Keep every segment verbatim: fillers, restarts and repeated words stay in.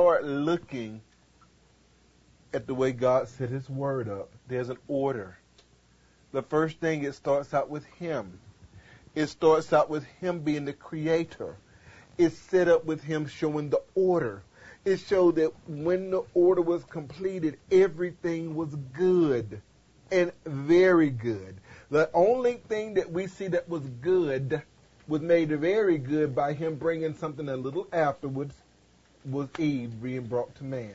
start looking at the way God set his word up, there's an order. The first thing, it starts out with him. It starts out with him being the creator. It's set up with him showing the order. It showed that when the order was completed, everything was good and very good. The only thing that we see that was good was made very good by him bringing something a little afterwards, was Eve being brought to man.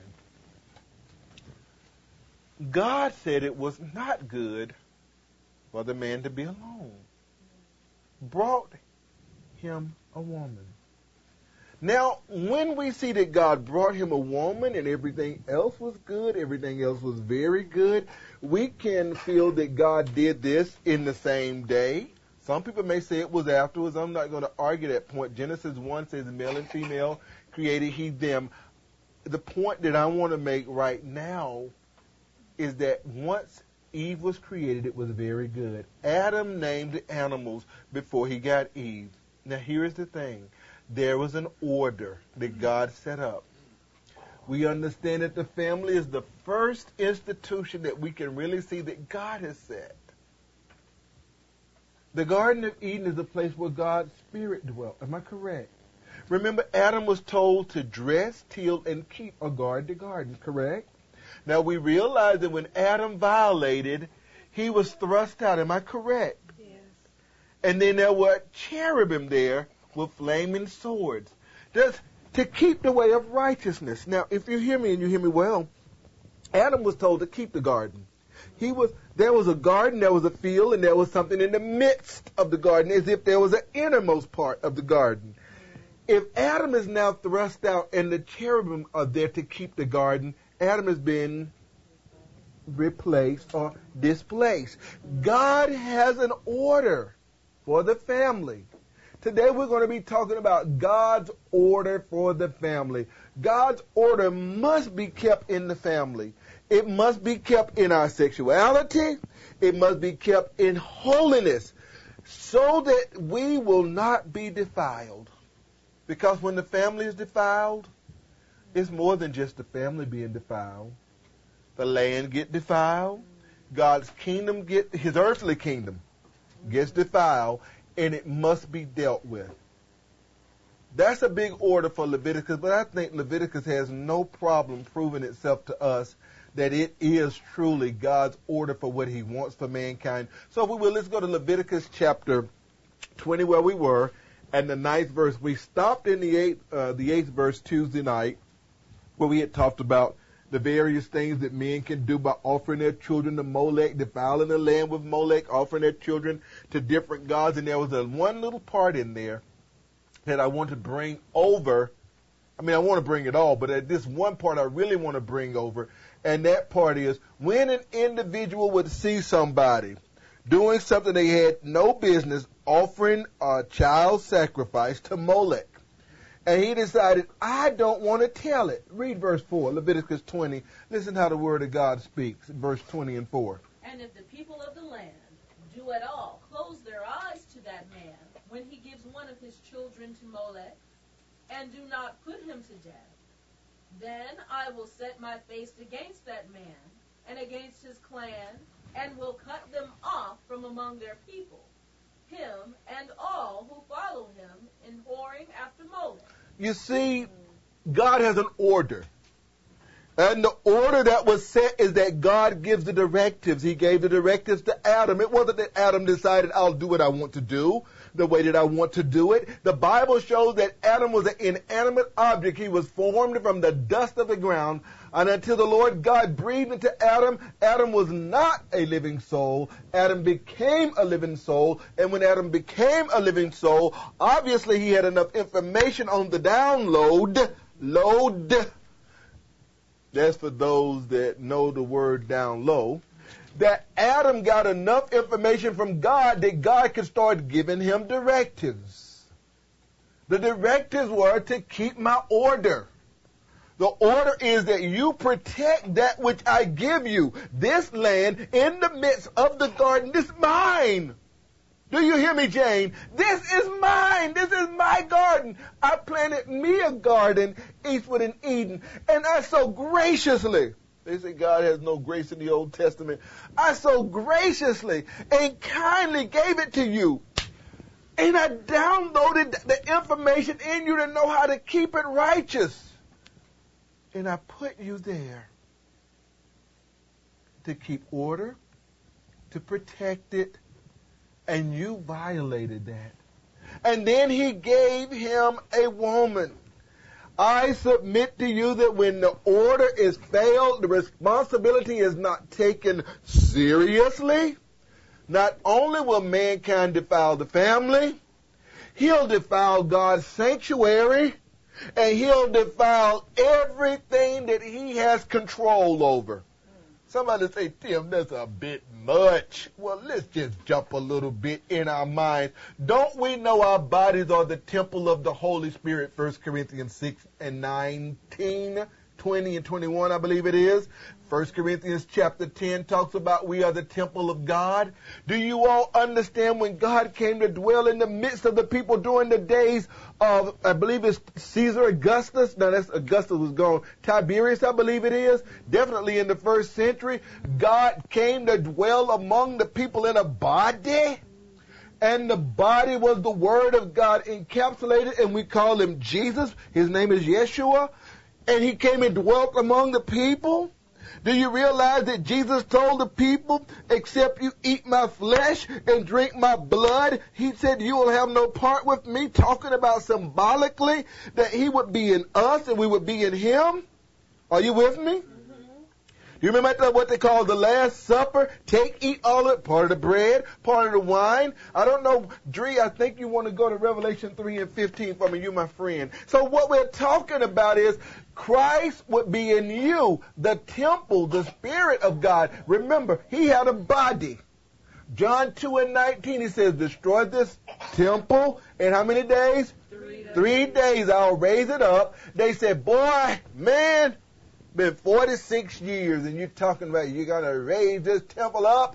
God said it was not good for the man to be alone. Brought him a woman. Now, when we see that God brought him a woman and everything else was good, everything else was very good, we can feel that God did this in the same day. Some people may say it was afterwards. I'm not going to argue that point. Genesis one says male and female created he them. The point that I want to make right now is that once Eve was created, it was very good. Adam named the animals before he got Eve. Now, here's the thing. There was an order that God set up. We understand that the family is the first institution that we can really see that God has set. The Garden of Eden is the place where God's Spirit dwelt. Am I correct? Remember, Adam was told to dress, till, and keep or guard the garden, correct? Now, we realize that when Adam violated, he was thrust out. Am I correct? Yes. And then there were cherubim there with flaming swords. That's to keep the way of righteousness. Now, if you hear me and you hear me well, Adam was told to keep the garden. He was there was a garden, there was a field, and there was something in the midst of the garden, as if there was an innermost part of the garden. If Adam is now thrust out and the cherubim are there to keep the garden, Adam has been replaced or displaced. God has an order for the family. Today we're going to be talking about God's order for the family. God's order must be kept in the family. It must be kept in our sexuality. It must be kept in holiness so that we will not be defiled. Because when the family is defiled, it's more than just the family being defiled. The land get defiled. God's kingdom get, his earthly kingdom gets defiled, and it must be dealt with. That's a big order for Leviticus, but I think Leviticus has no problem proving itself to us that it is truly God's order for what he wants for mankind. So if we will, let's go to Leviticus chapter twenty where we were, and the ninth verse. We stopped in the eighth, uh, the eighth verse Tuesday night, where we had talked about the various things that men can do by offering their children to Molech, defiling the land with Molech, offering their children to different gods. And there was a one little part in there that I want to bring over. I mean, I want to bring it all, but at this one part I really want to bring over. And that part is when an individual would see somebody doing something they had no business, offering a child sacrifice to Molech. And he decided, I don't want to tell it. Read verse four, Leviticus twenty. Listen how the word of God speaks, verse twenty and four. And if the people of the land do at all close their eyes to that man when he gives one of his children to Molech, and do not put him to death, then I will set my face against that man and against his clan, and will cut them off from among their people, him and all who follow him in whoring after Molech. You see, God has an order. And the order that was set is that God gives the directives. He gave the directives to Adam. It wasn't that Adam decided, I'll do what I want to do, the way that I want to do it. The Bible shows that Adam was an inanimate object. He was formed from the dust of the ground. And until the Lord God breathed into Adam, Adam was not a living soul. Adam became a living soul. And when Adam became a living soul, obviously he had enough information on the download, load, that's for those that know the word down low, that Adam got enough information from God that God could start giving him directives. The directives were to keep my order. The order is that you protect that which I give you. This land in the midst of the garden is mine. Do you hear me, Jane? This is mine. This is my garden. I planted me a garden, Eastwood in Eden, and I so graciously, they say God has no grace in the Old Testament, I so graciously and kindly gave it to you. And I downloaded the information in you to know how to keep it righteous. And I put you there to keep order, to protect it, and you violated that. And then he gave him a woman. I submit to you that when the order is failed, the responsibility is not taken seriously. Not only will mankind defile the family, he'll defile God's sanctuary, and he'll defile everything that he has control over. Somebody say, Tim, that's a bit much. Well, let's just jump a little bit in our minds. Don't we know our bodies are the temple of the Holy Spirit? First Corinthians six and nineteen, twenty and twenty-one, I believe it is. First Corinthians chapter ten talks about we are the temple of God. Do you all understand when God came to dwell in the midst of the people during the days of, I believe it's Caesar Augustus? No, that's Augustus was gone. Tiberius, I believe it is. Definitely in the first century. God came to dwell among the people in a body. And the body was the Word of God encapsulated, and we call him Jesus. His name is Yeshua. And he came and dwelt among the people. Do you realize that Jesus told the people, except you eat my flesh and drink my blood, he said you will have no part with me, talking about symbolically that he would be in us and we would be in him? Are you with me? You remember what they call the Last Supper? Take, eat all of it, part of the bread, part of the wine. I don't know, Dree, I think you want to go to Revelation three and fifteen for me. You're my friend. So what we're talking about is Christ would be in you, the temple, the Spirit of God. Remember, he had a body. John two and nineteen, he says, destroy this temple in how many days? Three days. Three days, I'll raise it up. They said, boy, man, been forty-six years and you're talking about you're going to raise this temple up.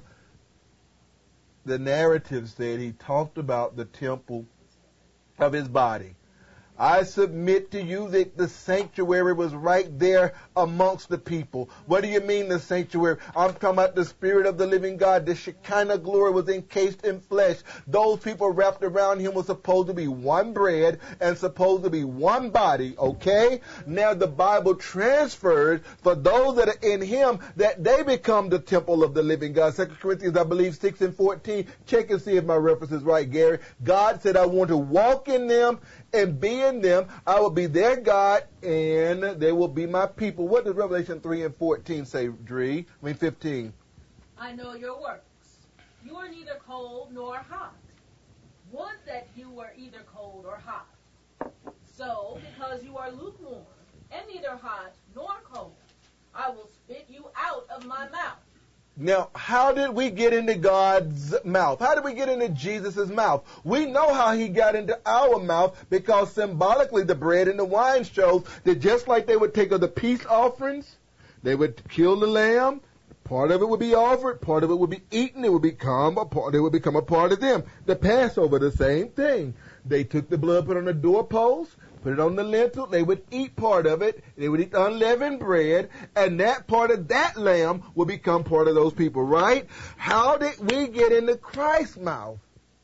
The narrative said he talked about the temple of his body. I submit to you that the sanctuary was right there amongst the people. What do you mean the sanctuary? I'm talking about the Spirit of the living God. The Shekinah glory was encased in flesh. Those people wrapped around him were supposed to be one bread and supposed to be one body, okay? Now the Bible transfers for those that are in him that they become the temple of the living God. Second Corinthians, I believe, six and fourteen. Check and see if my reference is right, Gary. God said, I want to walk in them and be in them. I will be their God, and they will be my people. What does Revelation three and fourteen say, Dree? I mean fifteen. I know your works. You are neither cold nor hot. Would that you were either cold or hot. So, because you are lukewarm, and neither hot nor cold, I will spit you out of my mouth. Now, how did we get into God's mouth? How did we get into Jesus' mouth? We know how he got into our mouth because symbolically the bread and the wine shows that just like they would take of the peace offerings, they would kill the lamb, part of it would be offered, part of it would be eaten, it would become a part, it would become a part of them. The Passover, the same thing. They took the blood, put it on the doorpost, put it on the lintel. They would eat part of it. They would eat unleavened bread, and that part of that lamb would become part of those people, right? How did we get into Christ's mouth?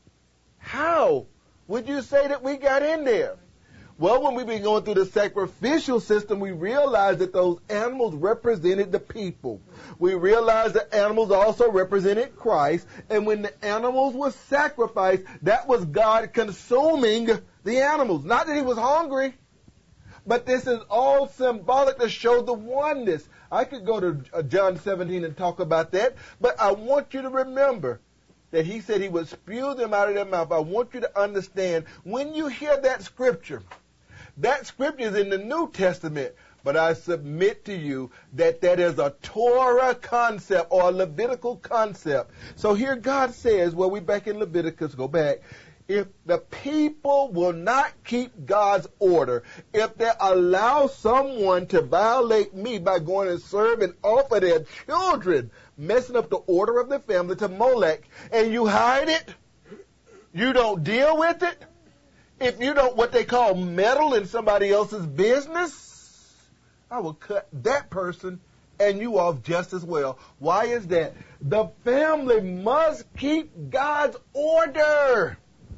How would you say that we got in there? Well, when we've been going through the sacrificial system, we realized that those animals represented the people. We realized that animals also represented Christ. And when the animals were sacrificed, that was God consuming the animals. Not that he was hungry, but this is all symbolic to show the oneness. I could go to John seventeen and talk about that, but I want you to remember that he said he would spew them out of their mouth. I want you to understand, when you hear that scripture, that scripture is in the New Testament, but I submit to you that that is a Torah concept or a Levitical concept. So here God says, well, we back in Leviticus, go back. If the people will not keep God's order, if they allow someone to violate me by going and serve and offer their children, messing up the order of the family to Molech, and you hide it, you don't deal with it, if you don't what they call meddle in somebody else's business, I will cut that person and you off just as well. Why is that? The family must keep God's order.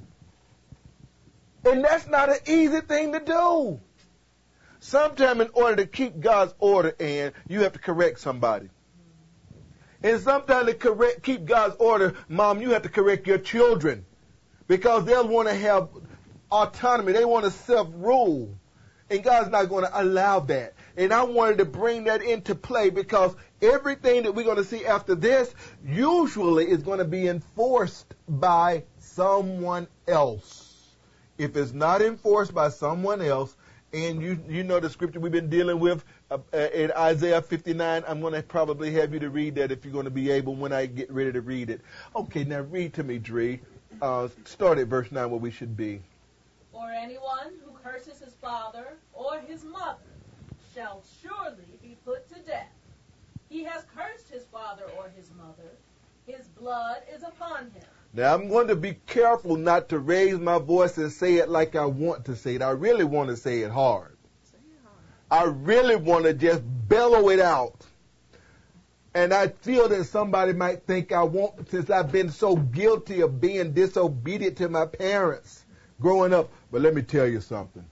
And that's not an easy thing to do. Sometimes in order to keep God's order, and you have to correct somebody. And sometimes to correct, keep God's order, Mom, you have to correct your children. Because they'll want to have autonomy. They want to self-rule. And God's not going to allow that. And I wanted to bring that into play because everything that we're going to see after this usually is going to be enforced by someone else. If it's not enforced by someone else, and you you know the scripture we've been dealing with uh, in Isaiah fifty-nine, I'm going to probably have you to read that if you're going to be able when I get ready to read it. Okay, now read to me, Dree. Uh, start at verse nine where we should be. Or anyone who curses his father or his mother shall surely be put to death. He has cursed his father or his mother. His blood is upon him. Now, I'm going to be careful not to raise my voice and say it like I want to say it. I really want to say it hard. I really want to just bellow it out. And I feel that somebody might think I won't, since I've been so guilty of being disobedient to my parents growing up. But let me tell you something.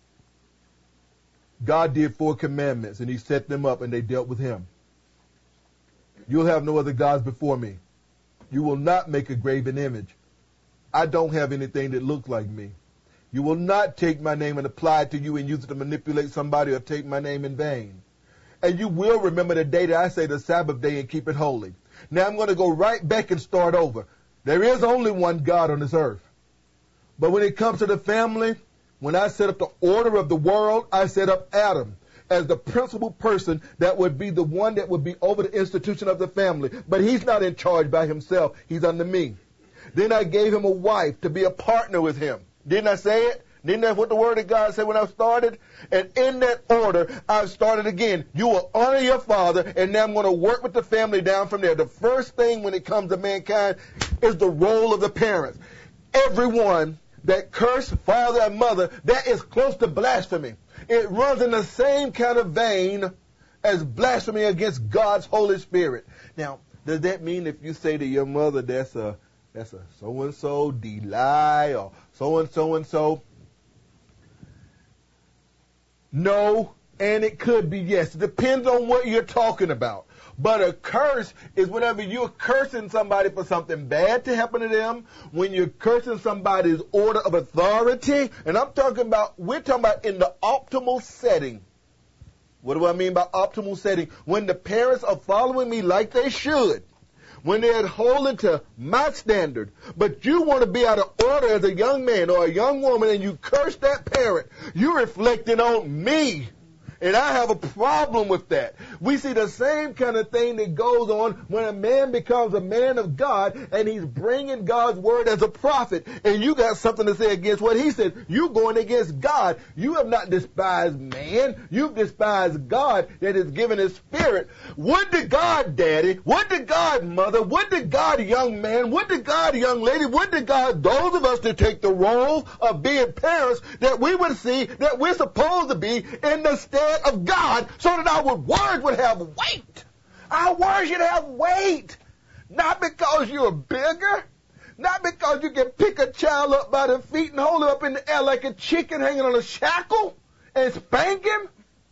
God did four commandments, and he set them up, and they dealt with him. You'll have no other gods before me. You will not make a graven image. I don't have anything that looks like me. You will not take my name and apply it to you and use it to manipulate somebody or take my name in vain. And you will remember the day that I say the Sabbath day and keep it holy. Now I'm going to go right back and start over. There is only one God on this earth. But when it comes to the family, when I set up the order of the world, I set up Adam as the principal person that would be the one that would be over the institution of the family. But he's not in charge by himself. He's under me. Then I gave him a wife to be a partner with him. Didn't I say it? Didn't that what the Word of God said when I started? And in that order, I've started again. You will honor your father, and now I'm going to work with the family down from there. The first thing when it comes to mankind is the role of the parents. Everyone that curse father and mother, that is close to blasphemy. It runs in the same kind of vein as blasphemy against God's Holy Spirit. Now, does that mean if you say to your mother, that's a that's a so-and-so, Deli, or so-and-so-and-so? No, and it could be yes. It depends on what you're talking about. But a curse is whenever you're cursing somebody for something bad to happen to them, when you're cursing somebody's order of authority, and I'm talking about, we're talking about in the optimal setting. What do I mean by optimal setting? When the parents are following me like they should, when they're holding to my standard, but you want to be out of order as a young man or a young woman and you curse that parent, you're reflecting on me. And I have a problem with that. We see the same kind of thing that goes on when a man becomes a man of God and he's bringing God's word as a prophet. And you got something to say against what he said. You're going against God. You have not despised man. You've despised God that has given his spirit. What did God, daddy? What did God, mother? What did God, young man? What did God, young lady? What did God, those of us that take the role of being parents, that we would see that we're supposed to be in the stead of God so that our words would have weight. Our words should have weight. Not because you're bigger. Not because you can pick a child up by the feet and hold him up in the air like a chicken hanging on a shackle and spank him.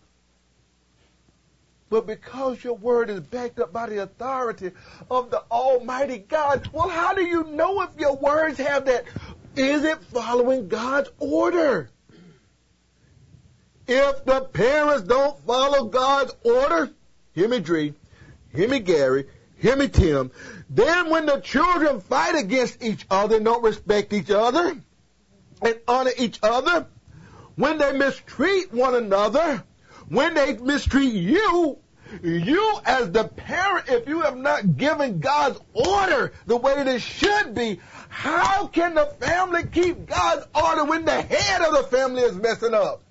But because your word is backed up by the authority of the Almighty God. Well, how do you know if your words have that? Is it following God's order? If the parents don't follow God's order, hear me, Dree, hear me, Gary, hear me, Tim, then when the children fight against each other and don't respect each other and honor each other, when they mistreat one another, when they mistreat you, you as the parent, if you have not given God's order the way that it should be, how can the family keep God's order when the head of the family is messing up?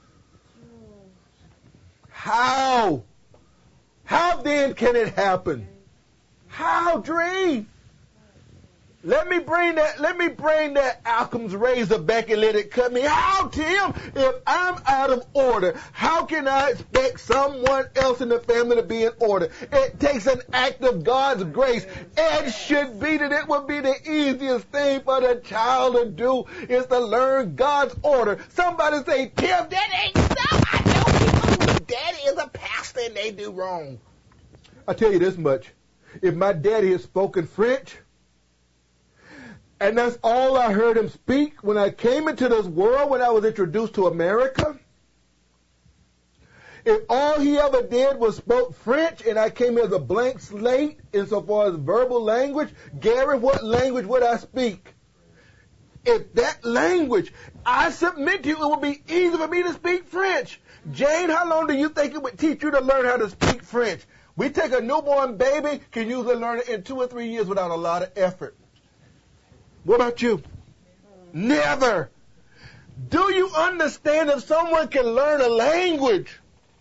How? How then can it happen? How, Dree? Let me bring that, let me bring that Occam's razor back and let it cut me. How, Tim? If I'm out of order, how can I expect someone else in the family to be in order? It takes an act of God's grace. It should be that it would be the easiest thing for the child to do is to learn God's order. Somebody say, Tim, that ain't so. I know people whose daddy is a pastor and they do wrong. I'll tell you this much. If my daddy had spoken French, and that's all I heard him speak when I came into this world, when I was introduced to America. If all he ever did was spoke French and I came here as a blank slate insofar as verbal language, Gary, what language would I speak? If that language, I submit to you, it would be easy for me to speak French. Jane, how long do you think it would teach you to learn how to speak French? We take a newborn baby, can usually learn it in two or three years without a lot of effort. What about you? Never. Do you understand if someone can learn a language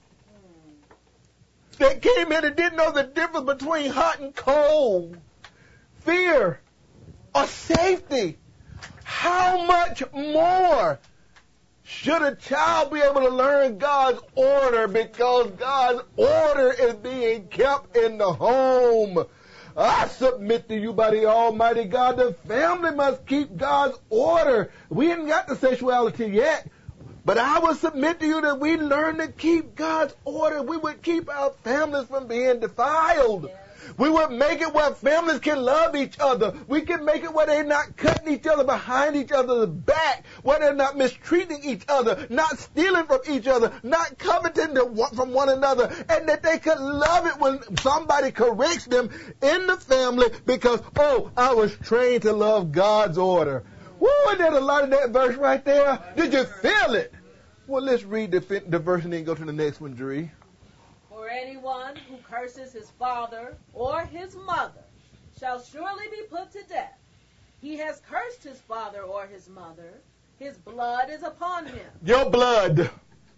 that came in and didn't know the difference between hot and cold, fear or safety, how much more should a child be able to learn God's order, because God's order is being kept in the home? I submit to you by the Almighty God, the family must keep God's order. We ain't got the sexuality yet, but I will submit to you that we learn to keep God's order. We would keep our families from being defiled. Yes. We would make it where families can love each other. We can make it where they're not cutting each other behind each other's back, where they're not mistreating each other, not stealing from each other, not coveting from one another, and that they could love it when somebody corrects them in the family because, oh, I was trained to love God's order. Woo, isn't that a lot of that verse right there? Did you feel it? Well, let's read the, the verse and then go to the next one, Dree. For anyone who curses his father or his mother shall surely be put to death. He has cursed his father or his mother. His blood is upon him. Your blood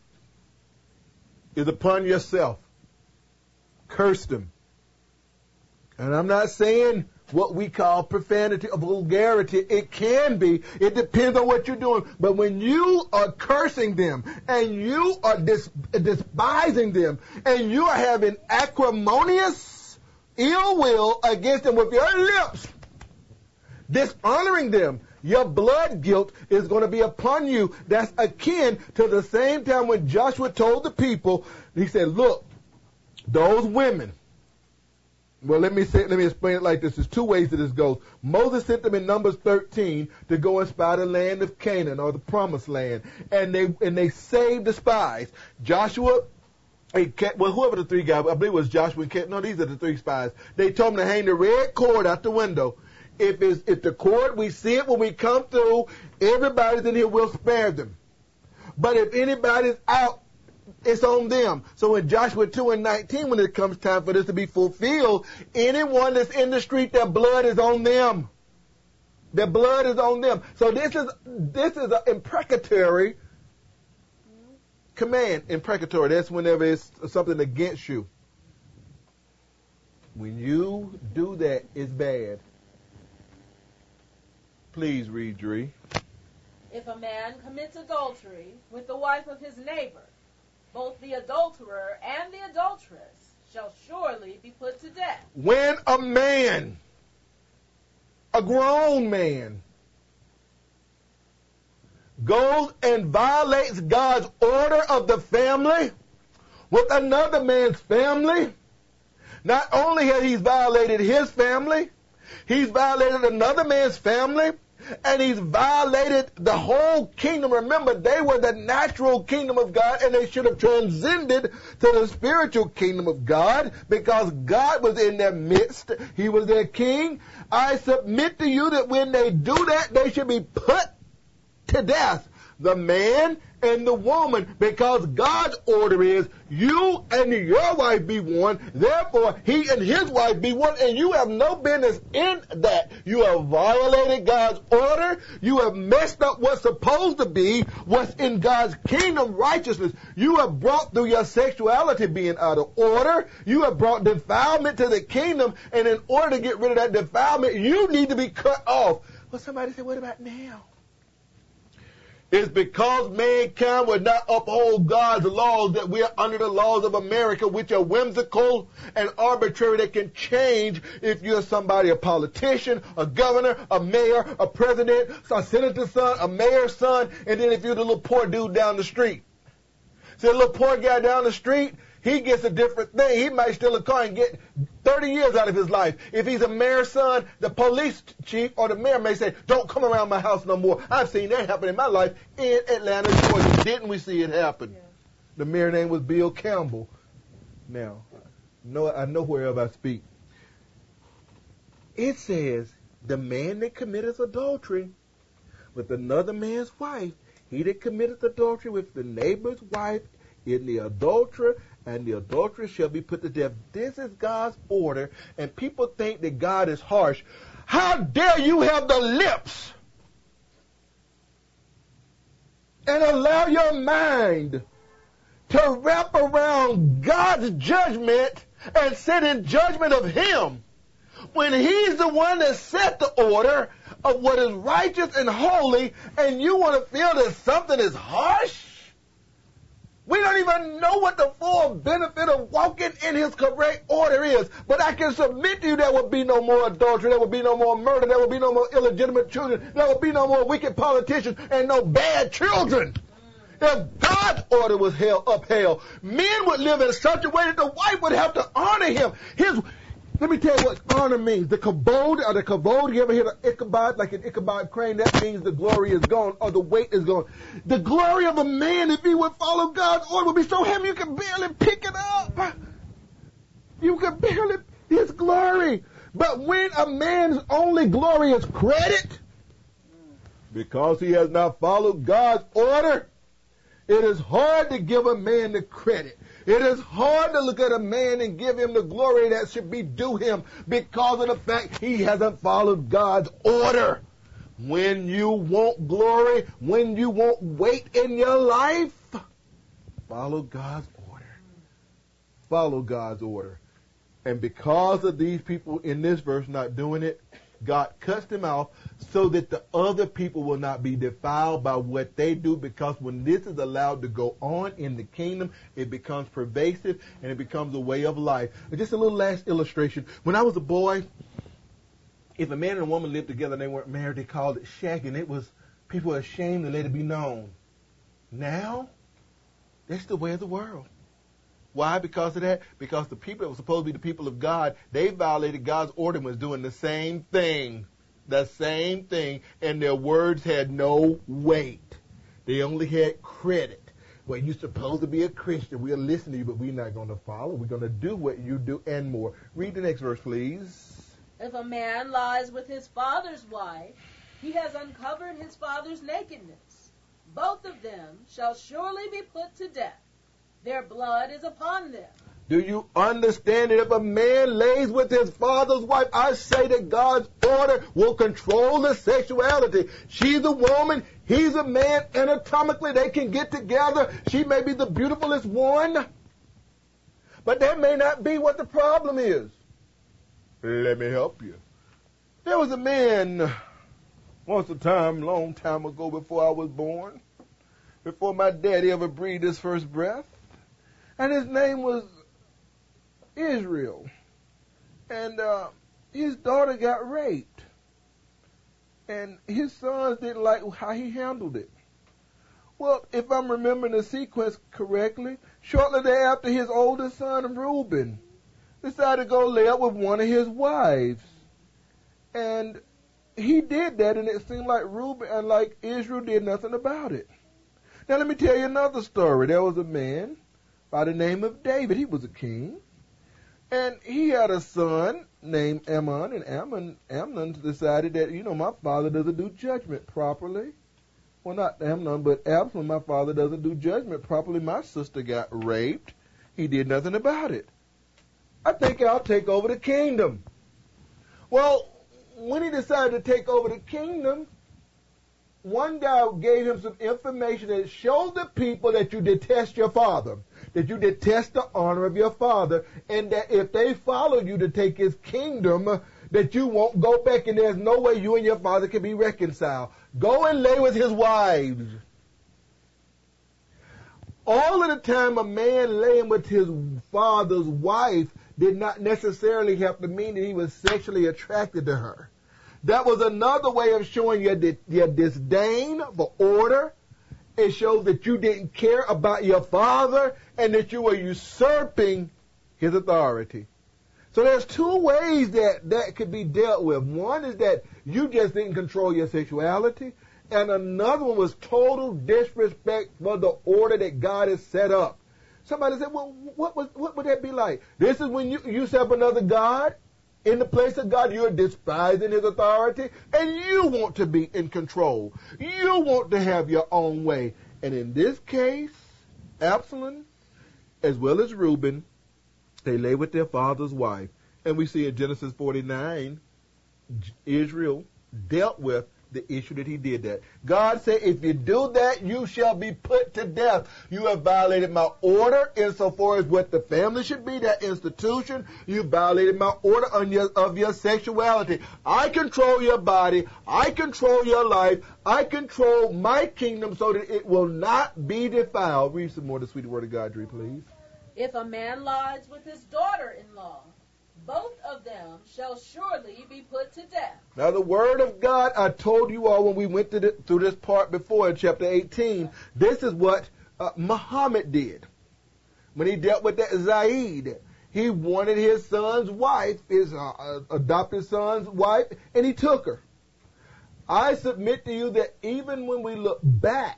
is upon yourself. Curse them. And I'm not saying what we call profanity or vulgarity. It can be. It depends on what you're doing. But when you are cursing them and you are dis- despising them and you are having acrimonious ill will against them with your lips, dishonoring them, your blood guilt is going to be upon you. That's akin to the same time when Joshua told the people, he said, look, those women, well, let me say, let me explain it like this. There's two ways that this goes. Moses sent them in Numbers thirteen to go and spy the land of Canaan, or the promised land, and they and they saved the spies. Joshua, well, whoever the three guys, I believe it was Joshua and Caleb. No, these are the three spies. They told them to hang the red cord out the window. If it's if the cord, we see it when we come through, everybody's in here, we'll spare them. But if anybody's out, it's on them. So in Joshua two and nineteen, when it comes time for this to be fulfilled, anyone that's in the street, their blood is on them. Their blood is on them. So this is this is an imprecatory command. Imprecatory, that's whenever it's something against you. When you do that, it's bad. Please read, Dree. If a man commits adultery with the wife of his neighbor, both the adulterer and the adulteress shall surely be put to death. When a man, a grown man, goes and violates God's order of the family with another man's family, not only has he violated his family, he's violated another man's family, and he's violated the whole kingdom. Remember, they were the natural kingdom of God, and they should have transcended to the spiritual kingdom of God because God was in their midst. He was their king. I submit to you that when they do that, they should be put to death. the man and the woman, because God's order is you and your wife be one, therefore he and his wife be one, and you have no business in that. You have violated God's order. You have messed up what's supposed to be, what's in God's kingdom righteousness. You have brought through your sexuality being out of order. You have brought defilement to the kingdom, and in order to get rid of that defilement, you need to be cut off. Well, somebody said, what about now? It's because mankind would not uphold God's laws that we are under the laws of America, which are whimsical and arbitrary, that can change if you're somebody, a politician, a governor, a mayor, a president, a senator's son, a mayor's son, and then if you're the little poor dude down the street. See, the little poor guy down the street, he gets a different thing. He might steal a car and get thirty years out of his life. If he's a mayor's son, the police chief or the mayor may say, don't come around my house no more. I've seen that happen in my life in Atlanta, Georgia. Didn't we see it happen? Yeah. The mayor's name was Bill Campbell. Now, no, I know wherever I speak. It says, the man that committeth adultery with another man's wife, he that committeth adultery with the neighbor's wife, in the adulterer, and the adulteress shall be put to death. This is God's order, and people think that God is harsh. How dare you have the lips and allow your mind to wrap around God's judgment and sit in judgment of Him, when He's the one that set the order of what is righteous and holy, and you want to feel that something is harsh? We don't even know what the full benefit of walking in His correct order is. But I can submit to you there will be no more adultery, there will be no more murder, there will be no more illegitimate children, there will be no more wicked politicians, and no bad children. If God's order was held, upheld, men would live in such a way that the wife would have to honor him. His, let me tell you what honor means. The kabod, or the kabod, you ever hear the Ichabod, like an Ichabod crane? That means the glory is gone, or the weight is gone. The glory of a man, if he would follow God's order, would be so heavy you could barely pick it up. You could barely, his glory. But when a man's only glory is credit, because he has not followed God's order, it is hard to give a man the credit. It is hard to look at a man and give him the glory that should be due him because of the fact he hasn't followed God's order. When you want glory, when you want weight in your life, follow God's order. Follow God's order. And because of these people in this verse not doing it, God cuts them off so that the other people will not be defiled by what they do, because when this is allowed to go on in the kingdom, it becomes pervasive and it becomes a way of life. And just a little last illustration. When I was a boy, if a man and a woman lived together and they weren't married, they called it shagging. It was, people were ashamed to let it be known. Now, that's the way of the world. Why? Because of that? Because the people that were supposed to be the people of God, they violated God's order and was doing the same thing. The same thing. And their words had no weight. They only had credit. Well, you're supposed to be a Christian. We'll listen to you, but we're not going to follow. We're going to do what you do and more. Read the next verse, please. If a man lies with his father's wife, he has uncovered his father's nakedness. Both of them shall surely be put to death. Their blood is upon them. Do you understand that if a man lays with his father's wife, I say that God's order will control the sexuality. She's a woman, he's a man. Anatomically, they can get together. She may be the beautifulest one, but that may not be what the problem is. Let me help you. There was a man once a time, long time ago, before I was born, before my daddy ever breathed his first breath. And his name was Israel. And uh, his daughter got raped. And his sons didn't like how he handled it. Well, if I'm remembering the sequence correctly, shortly thereafter, his oldest son, Reuben, decided to go lay up with one of his wives. And he did that, and it seemed like Reuben and like Israel did nothing about it. Now, let me tell you another story. There was a man by the name of David. He was a king. And he had a son named Ammon. And Ammon, Amnon decided that, you know, my father doesn't do judgment properly. Well, not Amnon, but Absalom, my father doesn't do judgment properly. My sister got raped. He did nothing about it. I think I'll take over the kingdom. Well, when he decided to take over the kingdom, one guy gave him some information that showed the people that you detest your father, that you detest the honor of your father, and that if they follow you to take his kingdom, that you won't go back, and there's no way you and your father can be reconciled. Go and lay with his wives. All of the time a man laying with his father's wife did not necessarily have to mean that he was sexually attracted to her. That was another way of showing your, your disdain for order. It shows that you didn't care about your father and that you were usurping his authority. So there's two ways that that could be dealt with. One is that you just didn't control your sexuality, and another one was total disrespect for the order that God has set up. Somebody said, well, what, was, what would that be like? This is when you usurp another God in the place of God. You're despising his authority, and you want to be in control. You want to have your own way. And in this case, Absalom, as well as Reuben, they lay with their father's wife. And we see in Genesis forty-nine, Israel dealt with the issue that he did that. God said, if you do that, you shall be put to death. You have violated my order insofar as what the family should be, that institution. You violated my order on your, of your sexuality. I control your body. I control your life. I control my kingdom so that it will not be defiled. Read some more of the sweet word of God, Dree, please. If a man lies with his daughter-in-law, both of them shall surely be put to death. Now the word of God, I told you all when we went through, the, through this part before in chapter eighteen, this is what uh, Muhammad did. When he dealt with that Zaid, he wanted his son's wife, his uh, adopted son's wife, and he took her. I submit to you that even when we look back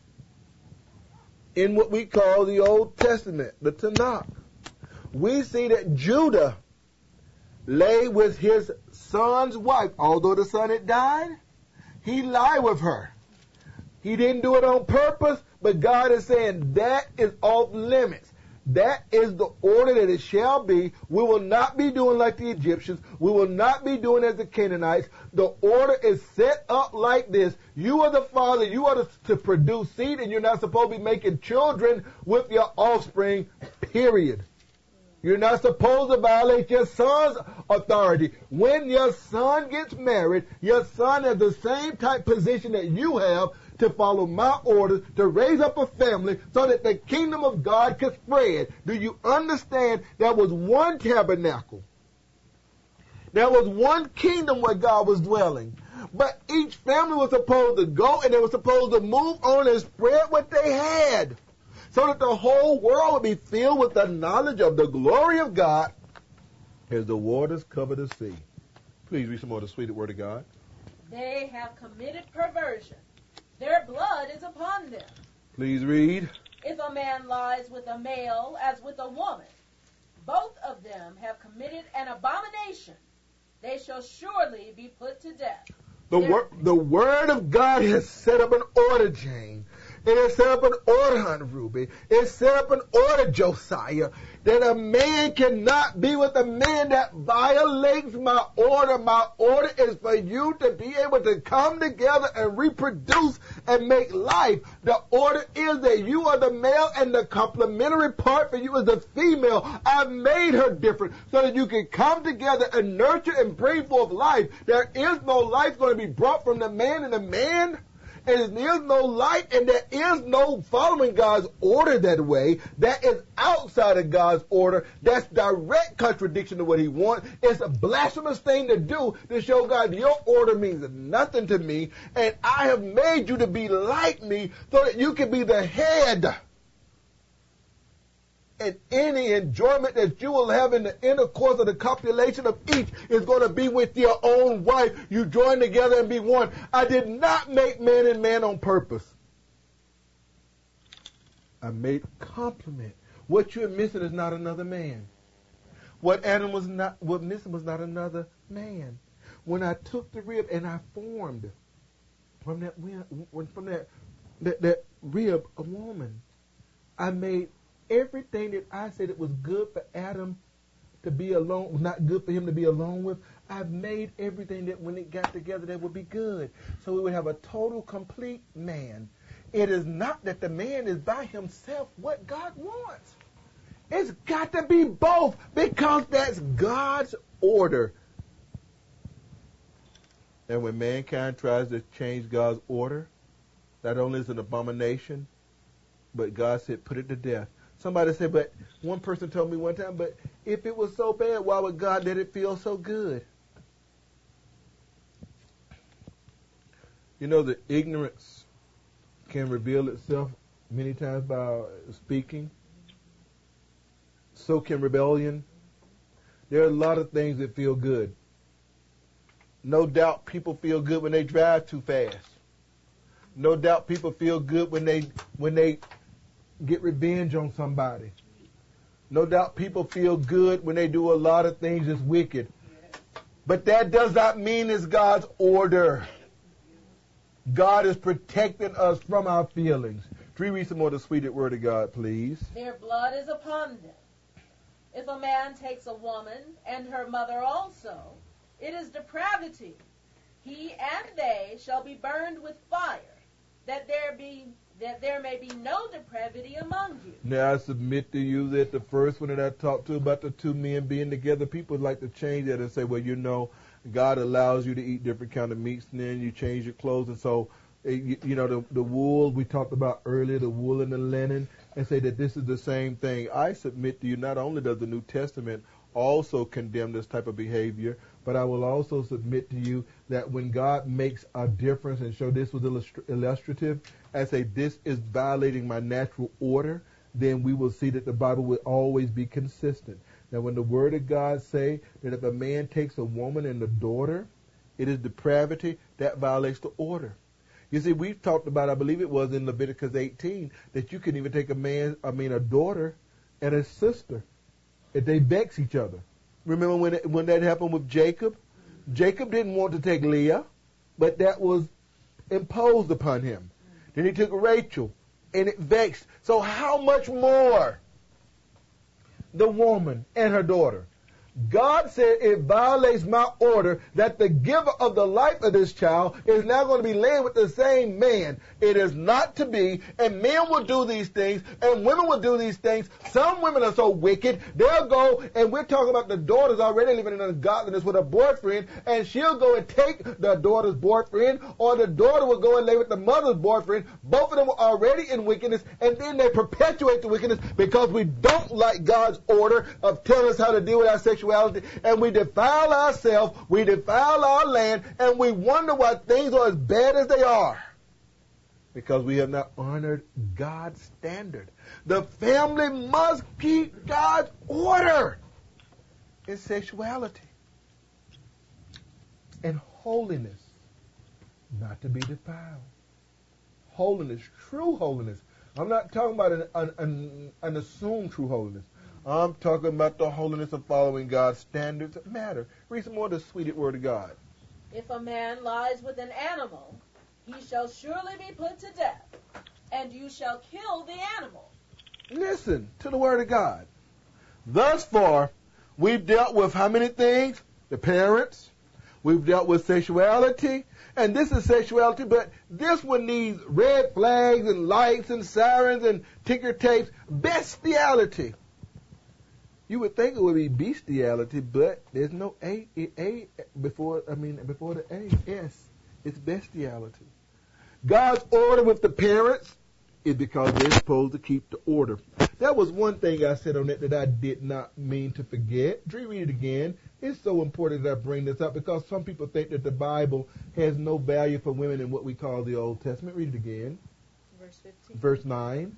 in what we call the Old Testament, the Tanakh, we see that Judah lay with his son's wife. Although the son had died, he lied with her. He didn't do it on purpose, but God is saying that is off limits. That is the order that it shall be. We will not be doing like the Egyptians. We will not be doing as the Canaanites. The order is set up like this. You are the father. You are to, to produce seed, and you're not supposed to be making children with your offspring, period. You're not supposed to violate your son's authority. When your son gets married, your son has the same type position that you have to follow my orders, to raise up a family so that the kingdom of God can spread. Do you understand? There was one tabernacle. There was one kingdom where God was dwelling. But each family was supposed to go and they were supposed to move on and spread what they had, so that the whole world would be filled with the knowledge of the glory of God as the waters cover the sea. Please read some more of the sweet word of God. They have committed perversion. Their blood is upon them. Please read. If a man lies with a male as with a woman, both of them have committed an abomination. They shall surely be put to death. The, wor- the word of God has set up an order, Jane. It has set up an order, Honey Ruby. It set up an order, Josiah, that a man cannot be with a man that violates my order. My order is for you to be able to come together and reproduce and make life. The order is that you are the male and the complementary part for you is the female. I made her different so that you can come together and nurture and bring forth life. There is no life going to be brought from the man and the man. And there is no light, and there is no following God's order that way. That is outside of God's order. That's direct contradiction to what he wants. It's a blasphemous thing to do to show God your order means nothing to me, and I have made you to be like me so that you can be the head. And any enjoyment that you will have in the intercourse of the copulation of each is going to be with your own wife. You join together and be one. I did not make man and man on purpose. I made complement. What you're missing is not another man. What Adam was not, what missing was not another man. When I took the rib and I formed from that from that that, that rib a woman. I made everything that I said it was good for Adam to be alone, not good for him to be alone with. I've made everything that when it got together that would be good. So we would have a total, complete man. It is not that the man is by himself what God wants. It's got to be both because that's God's order. And when mankind tries to change God's order, not only is it an abomination, but God said, put it to death. Somebody said, but one person told me one time, but if it was so bad, why would God let it feel so good? You know that ignorance can reveal itself many times by speaking. So can rebellion. There are a lot of things that feel good. No doubt people feel good when they drive too fast. No doubt people feel good when they when they get revenge on somebody. No doubt people feel good when they do a lot of things that's wicked. But that does not mean it's God's order. God is protecting us from our feelings. Three read some more of the sweet word of God, please. Their blood is upon them. If a man takes a woman and her mother also, it is depravity. He and they shall be burned with fire, that there be that there may be no depravity among you. Now I submit to you that the first one that I talked to about the two men being together, people like to change that and say, well, you know, God allows you to eat different kind of meats, and then you change your clothes, and so, you, you know, the, the wool we talked about earlier, the wool and the linen, and say that this is the same thing. I submit to you, not only does the New Testament also condemn this type of behavior, but I will also submit to you that when God makes a difference and show this was illustri- illustrative, and say this is violating my natural order, then we will see that the Bible will always be consistent. Now when the Word of God say that if a man takes a woman and a daughter, it is depravity, that violates the order. You see, we've talked about, I believe it was in Leviticus eighteen, that you can even take a man, I mean a daughter and a sister, if they vex each other. Remember when it, when that happened with Jacob? Jacob didn't want to take Leah, but that was imposed upon him. Then he took Rachel, and it vexed. So how much more the woman and her daughter? God said it violates my order that the giver of the life of this child is now going to be laying with the same man. It is not to be, and men will do these things, and women will do these things. Some women are so wicked, they'll go, and we're talking about the daughter's already living in ungodliness with a boyfriend, and she'll go and take the daughter's boyfriend, or the daughter will go and lay with the mother's boyfriend. Both of them are already in wickedness, and then they perpetuate the wickedness because we don't like God's order of telling us how to deal with our sexuality. And we defile ourselves, we defile our land, and we wonder why things are as bad as they are. Because we have not honored God's standard. The family must keep God's order in sexuality and holiness, not to be defiled. Holiness, true holiness. I'm not talking about an, an, an, an assumed true holiness. I'm talking about the holiness of following God's standards that matter. Read some more of the sweet word of God. If a man lies with an animal, he shall surely be put to death, and you shall kill the animal. Listen to the word of God. Thus far, we've dealt with how many things? The parents. We've dealt with sexuality. And this is sexuality, but this one needs red flags and lights and sirens and ticker tapes. Bestiality. You would think it would be bestiality, but there's no A, A before, I mean, before the A, S. It's bestiality. God's order with the parents is because they're supposed to keep the order. That was one thing I said on it that I did not mean to forget. Read it again. It's so important that I bring this up because some people think that the Bible has no value for women in what we call the Old Testament. Read it again. Verse fifteen. Verse nine.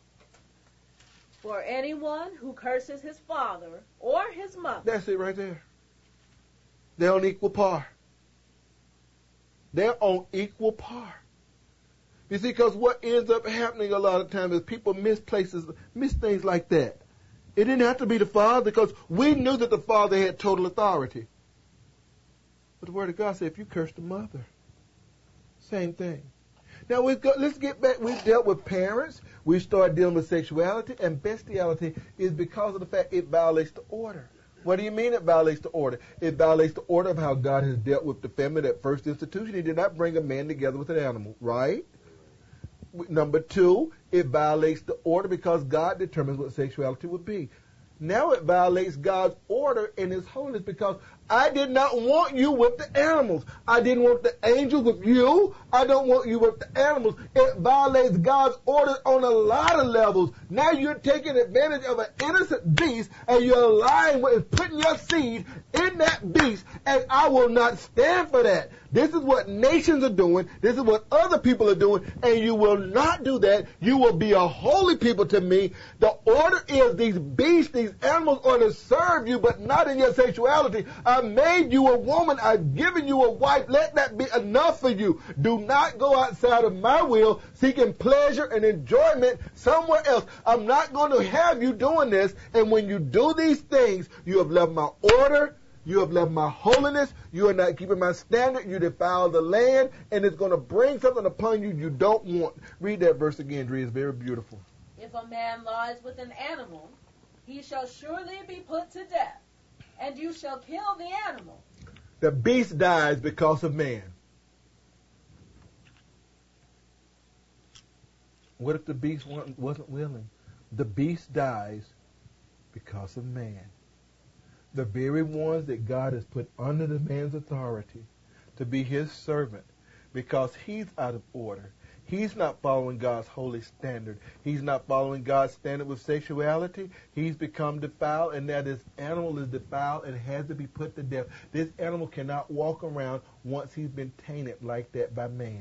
For anyone who curses his father or his mother. That's it right there. They're on equal par. They're on equal par. You see, because what ends up happening a lot of times is people miss places, miss things like that. It didn't have to be the father because we knew that the father had total authority. But the word of God said if you curse the mother, Same thing. Now, we go, let's get back. We've dealt with parents. We started dealing with sexuality. And bestiality is because of the fact it violates the order. What do you mean it violates the order? It violates the order of how God has dealt with the family, that first institution. He did not bring a man together with an animal, right? Number two, it violates the order because God determines what sexuality would be. Now it violates God's order and His holiness because I did not want you with the animals. I didn't want the angels with you. I don't want you with the animals. It violates God's order on a lot of levels. Now you're taking advantage of an innocent beast and you're lying with putting your seed in that beast, and I will not stand for that. This is what nations are doing. This is what other people are doing, and you will not do that. You will be a holy people to me. The order is these beasts, these animals are to serve you, but not in your sexuality. I made you a woman. I've given you a wife. Let that be enough for you. Do not go outside of my will seeking pleasure and enjoyment somewhere else. I'm not going to have you doing this. And when you do these things, you have left my order. You have left my holiness. You are not keeping my standard. You defile the land, and it's going to bring something upon you you don't want. Read that verse again, Dre. It's very beautiful. If a man lies with an animal, he shall surely be put to death, and you shall kill the animal. The beast dies because of man. What if the beast wasn't willing? The beast dies because of man. The very ones that God has put under the man's authority to be his servant, because he's out of order. He's not following God's holy standard. He's not following God's standard with sexuality. He's become defiled, and now this animal is defiled and has to be put to death. This animal cannot walk around once he's been tainted like that by man.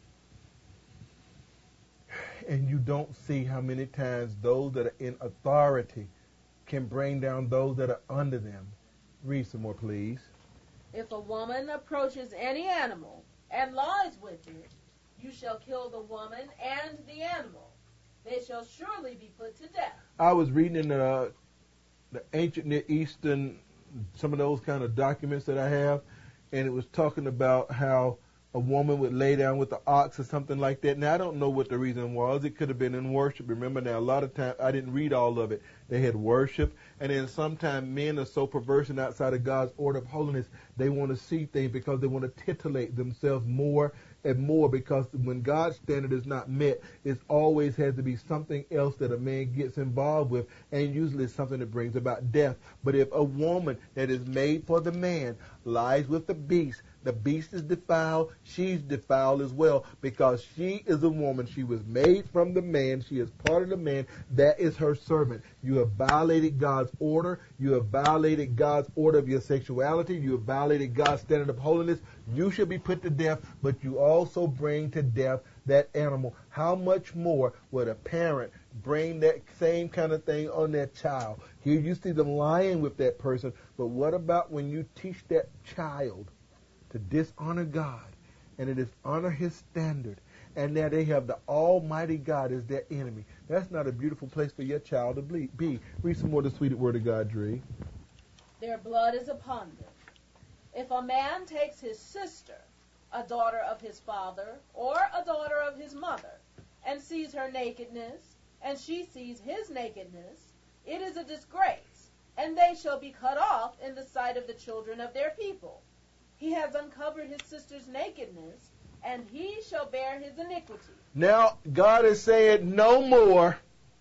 And you don't see how many times those that are in authority can bring down those that are under them. Read some more, please. If a woman approaches any animal and lies with it, you shall kill the woman and the animal. They shall surely be put to death. I was reading in the, the ancient Near Eastern, some of those kind of documents that I have, and it was talking about how a woman would lay down with the ox or something like that. Now, I don't know what the reason was. It could have been in worship. Remember, now, a lot of times, I didn't read all of it. They had worship, and then sometimes men are so perverse and outside of God's order of holiness, they want to see things because they want to titillate themselves more and more, because when God's standard is not met, it always has to be something else that a man gets involved with, and usually it's something that brings about death. But if a woman that is made for the man lies with the beast, the beast is defiled, she's defiled as well, because she is a woman. She was made from the man. She is part of the man. That is her servant. You have violated God's order. You have violated God's order of your sexuality. You have violated God's standard of holiness. You should be put to death, but you also bring to death that animal. How much more would a parent bring that same kind of thing on their child? Here you see them lying with that person, but what about when you teach that child to dishonor God and to dishonor His standard, and that they have the Almighty God as their enemy? That's not a beautiful place for your child to be. Read some more of the sweet word of God, Dre. Their blood is upon them. If a man takes his sister, a daughter of his father, or a daughter of his mother, and sees her nakedness, and she sees his nakedness, it is a disgrace, and they shall be cut off in the sight of the children of their people. He has uncovered his sister's nakedness, and he shall bear his iniquity. Now, God is saying no more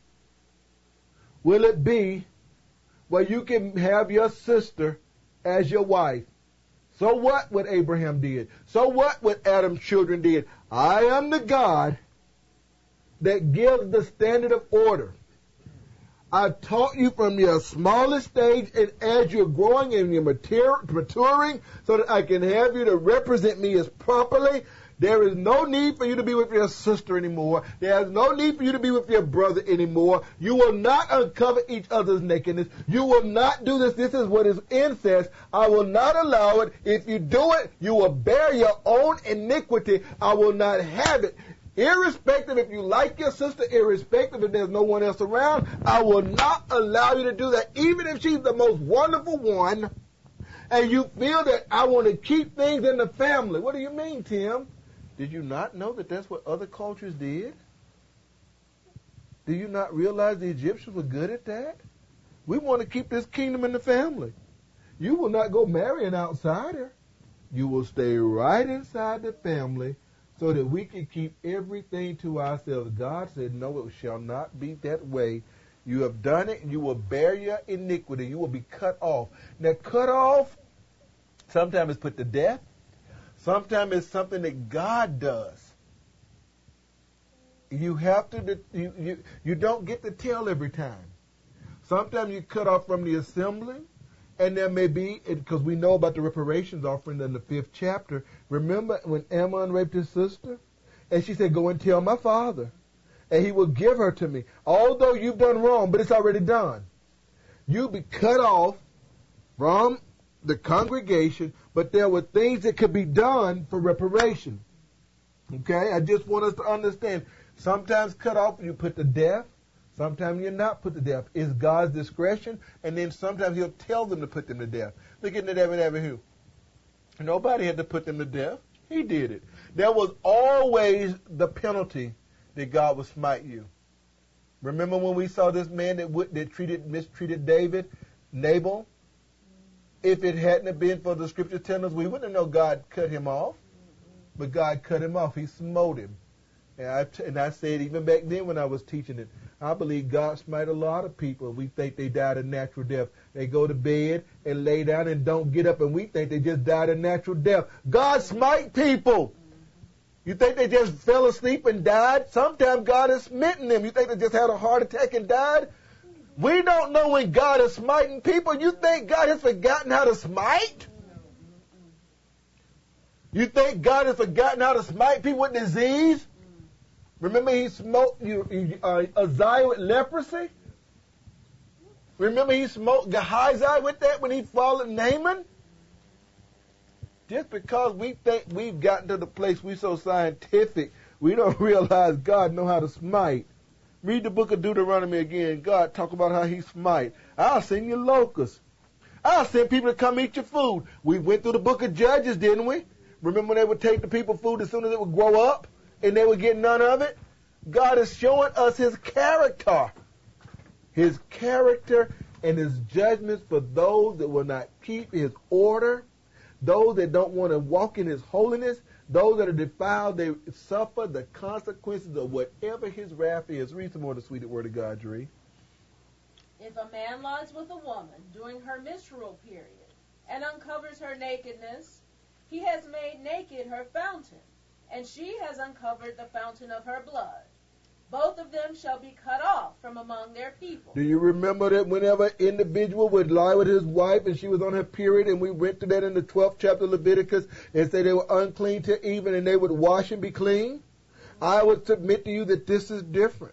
will it be where you can have your sister as your wife. So what what Abraham did? So what what Adam's children did? I am the God that gives the standard of order. I taught you from your smallest stage, and as you're growing and you're mature, maturing, so that I can have you to represent me as properly. There is no need for you to be with your sister anymore. There is no need for you to be with your brother anymore. You will not uncover each other's nakedness. You will not do this. This is what is incest. I will not allow it. If you do it, you will bear your own iniquity. I will not have it. Irrespective if you like your sister, irrespective if there's no one else around, I will not allow you to do that. Even if she's the most wonderful one, and you feel that I want to keep things in the family. What do you mean, Tim? Did you not know that that's what other cultures did? Do you not realize the Egyptians were good at that? We want to keep this kingdom in the family. You will not go marry an outsider. You will stay right inside the family so that we can keep everything to ourselves. God said, no, it shall not be that way. You have done it, and you will bear your iniquity. You will be cut off. Now, cut off, sometimes it's put to death. Sometimes it's something that God does. You have to, you, you, you don't get to tell every time. Sometimes you cut off from the assembly, and there may be, because we know about the reparations offering in the fifth chapter. Remember when Ammon raped his sister? And she said, go and tell my father, and he will give her to me. Although you've done wrong, but it's already done. You'll be cut off from the congregation, but there were things that could be done for reparation. Okay? I just want us to understand. Sometimes cut off, you put to death. Sometimes you're not put to death. It's God's discretion, and then sometimes he'll tell them to put them to death. Look at Nadab and Abihu. Nobody had to put them to death. He did it. There was always the penalty that God would smite you. Remember when we saw this man that, would, that treated mistreated David, Nabal? If it hadn't have been for the scripture telling us, we wouldn't have known God cut him off. But God cut him off. He smote him. And I, t- and I said even back then when I was teaching it, I believe God smite a lot of people. We think they died a natural death. They go to bed and lay down and don't get up, and we think they just died a natural death. God smite people. You think they just fell asleep and died? Sometimes God has smitten them. You think they just had a heart attack and died? We don't know when God is smiting people. You think God has forgotten how to smite? You think God has forgotten how to smite people with disease? Remember he smote you, uh, Uzziah with leprosy? Remember he smote Gehazi with that when he followed Naaman? Just because we think we've gotten to the place we're so scientific, we don't realize God know how to smite. Read the book of Deuteronomy again. God talk about how he smite. I'll send you locusts. I'll send people to come eat your food. We went through the book of Judges, didn't we? Remember when they would take the people food as soon as it would grow up and they would get none of it? God is showing us his character. His character and his judgments for those that will not keep his order, those that don't want to walk in his holiness, those that are defiled, they suffer the consequences of whatever his wrath is. Read some more of the sweet word of God, Dree. If a man lies with a woman during her menstrual period and uncovers her nakedness, he has made naked her fountain, and she has uncovered the fountain of her blood. Both of them shall be cut off from among their people. Do you remember that whenever individual would lie with his wife and she was on her period, and we went to that in the twelfth chapter of Leviticus, and say they were unclean to even, and they would wash and be clean? I would submit to you that this is different.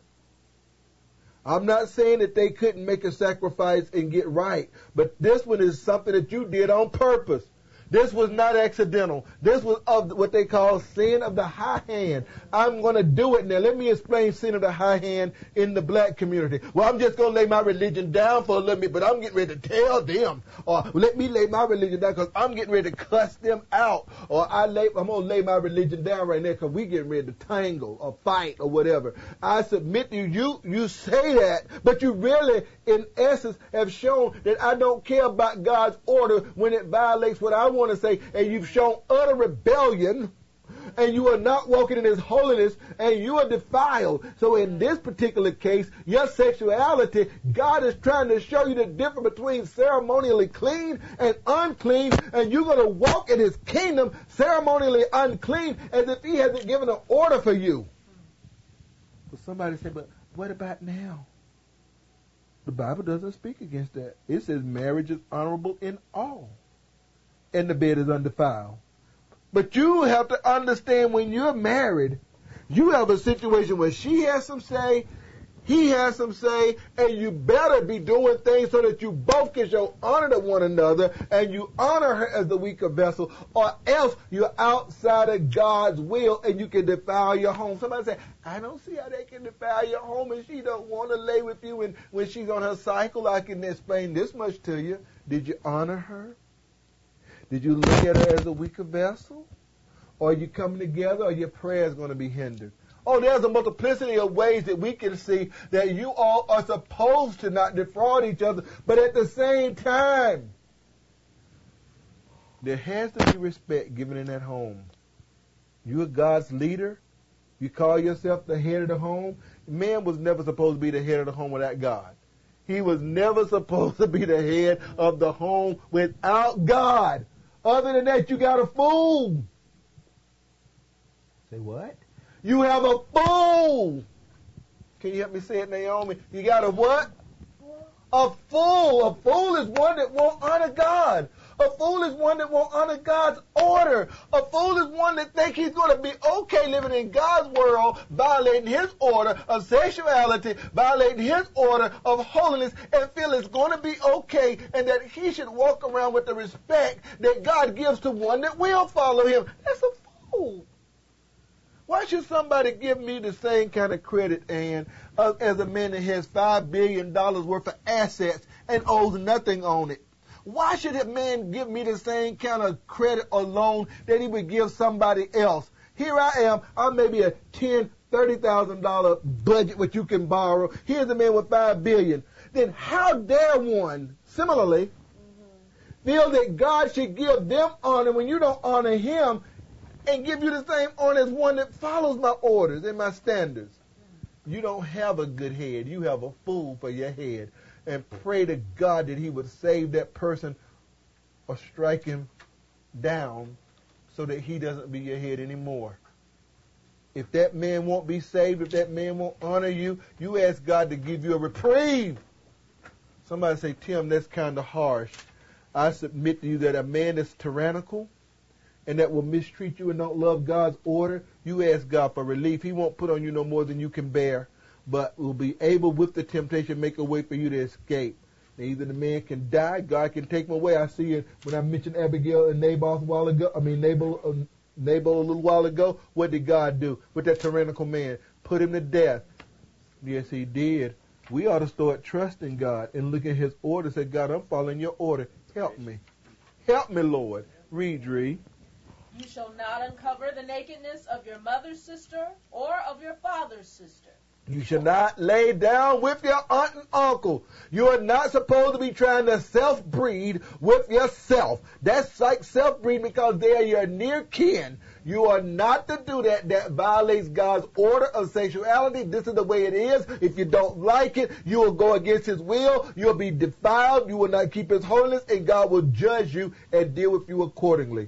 I'm not saying that they couldn't make a sacrifice and get right, but this one is something that you did on purpose. This was not accidental. This was of what they call sin of the high hand. I'm going to do it now. Let me explain sin of the high hand in the black community. Well, I'm just going to lay my religion down for a little bit, but I'm getting ready to tell them. Or let me lay my religion down because I'm getting ready to cuss them out. Or I lay, I'm going to lay my religion down right now because we getting ready to tangle or fight or whatever. I submit to you, you, you say that, but you really, in essence, have shown that I don't care about God's order when it violates what I want to say, and you've shown utter rebellion, and you are not walking in his holiness, and you are defiled. So in this particular case, your sexuality, God is trying to show you the difference between ceremonially clean and unclean, and you're going to walk in his kingdom ceremonially unclean as if he hasn't given an order for you. But somebody said, but what about now? The Bible doesn't speak against that. It says marriage is honorable in all, and the bed is undefiled. But you have to understand, when you're married, you have a situation where she has some say, he has some say, and you better be doing things so that you both can show honor to one another, and you honor her as the weaker vessel, or else you're outside of God's will and you can defile your home. Somebody say, I don't see how they can defile your home, and she don't want to lay with you, and when she's on her cycle. I can explain this much to you. Did you honor her? Did you look at her as a weaker vessel? or you coming together, or your prayer is going to be hindered. Oh, there's a multiplicity of ways that we can see that you all are supposed to not defraud each other, but at the same time, there has to be respect given in that home. You're God's leader. You call yourself the head of the home. Man was never supposed to be the head of the home without God. He was never supposed to be the head of the home without God. Other than that, you got a fool. Say what? You have a fool. Can you help me say it, Naomi? You got a what? A fool. A fool is one that won't honor God. A fool is one that won't honor God's order. A fool is one that thinks he's going to be okay living in God's world, violating his order of sexuality, violating his order of holiness, and feel it's going to be okay, and that he should walk around with the respect that God gives to one that will follow him. That's a fool. Why should somebody give me the same kind of credit, Ann, uh, as a man that has five billion dollars worth of assets and owes nothing on it? Why should a man give me the same kind of credit or loan that he would give somebody else? Here I am. I'm maybe a ten, thirty thousand dollar budget what you can borrow. Here's a man with five billion. Then how dare one similarly mm-hmm. feel that God should give them honor when you don't honor him, and give you the same honor as one that follows my orders and my standards? Mm-hmm. You don't have a good head. You have a fool for your head. And pray to God that he would save that person or strike him down so that he doesn't be your head anymore. If that man won't be saved, if that man won't honor you, you ask God to give you a reprieve. Somebody say, Tim, that's kind of harsh. I submit to you that a man that's tyrannical and that will mistreat you and don't love God's order, you ask God for relief. He won't put on you no more than you can bear, but will be able with the temptation make a way for you to escape. Now, either the man can die, God can take him away. I see it when I mentioned Abigail and Nabal a while ago. I mean Nabal, uh, Nabal a little while ago. What did God do with that tyrannical man? Put him to death. Yes, he did. We ought to start trusting God and look at his order. Say, God, I'm following your order. Help me. Help me, Lord. Read, Dree. You shall not uncover the nakedness of your mother's sister or of your father's sister. You should not lay down with your aunt and uncle. You are not supposed to be trying to self-breed with yourself. That's like self-breeding because they are your near kin. You are not to do that. That violates God's order of sexuality. This is the way it is. If you don't like it, you will go against his will. You will be defiled. You will not keep his holiness, and God will judge you and deal with you accordingly.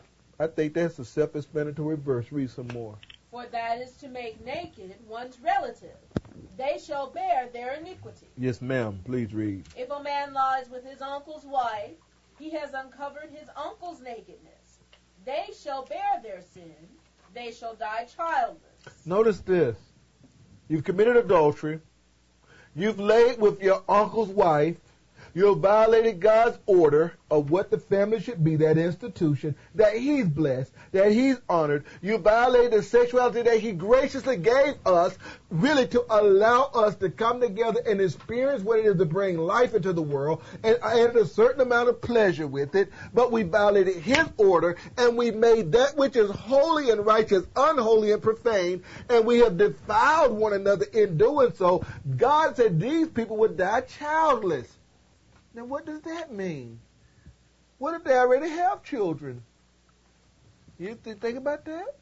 I think that's a self-explanatory verse. Read some more. For that is to make naked one's relative. They shall bear their iniquity. Yes, ma'am. Please read. If a man lies with his uncle's wife, he has uncovered his uncle's nakedness. They shall bear their sin. They shall die childless. Notice this. You've committed adultery. You've laid with your uncle's wife. You violated God's order of what the family should be, that institution, that he's blessed, that he's honored. You violated the sexuality that he graciously gave us, really to allow us to come together and experience what it is to bring life into the world, and added a certain amount of pleasure with it. But we violated his order, and we made that which is holy and righteous unholy and profane, and we have defiled one another in doing so. God said these people would die childless. Now, what does that mean? What if they already have children? You think about that?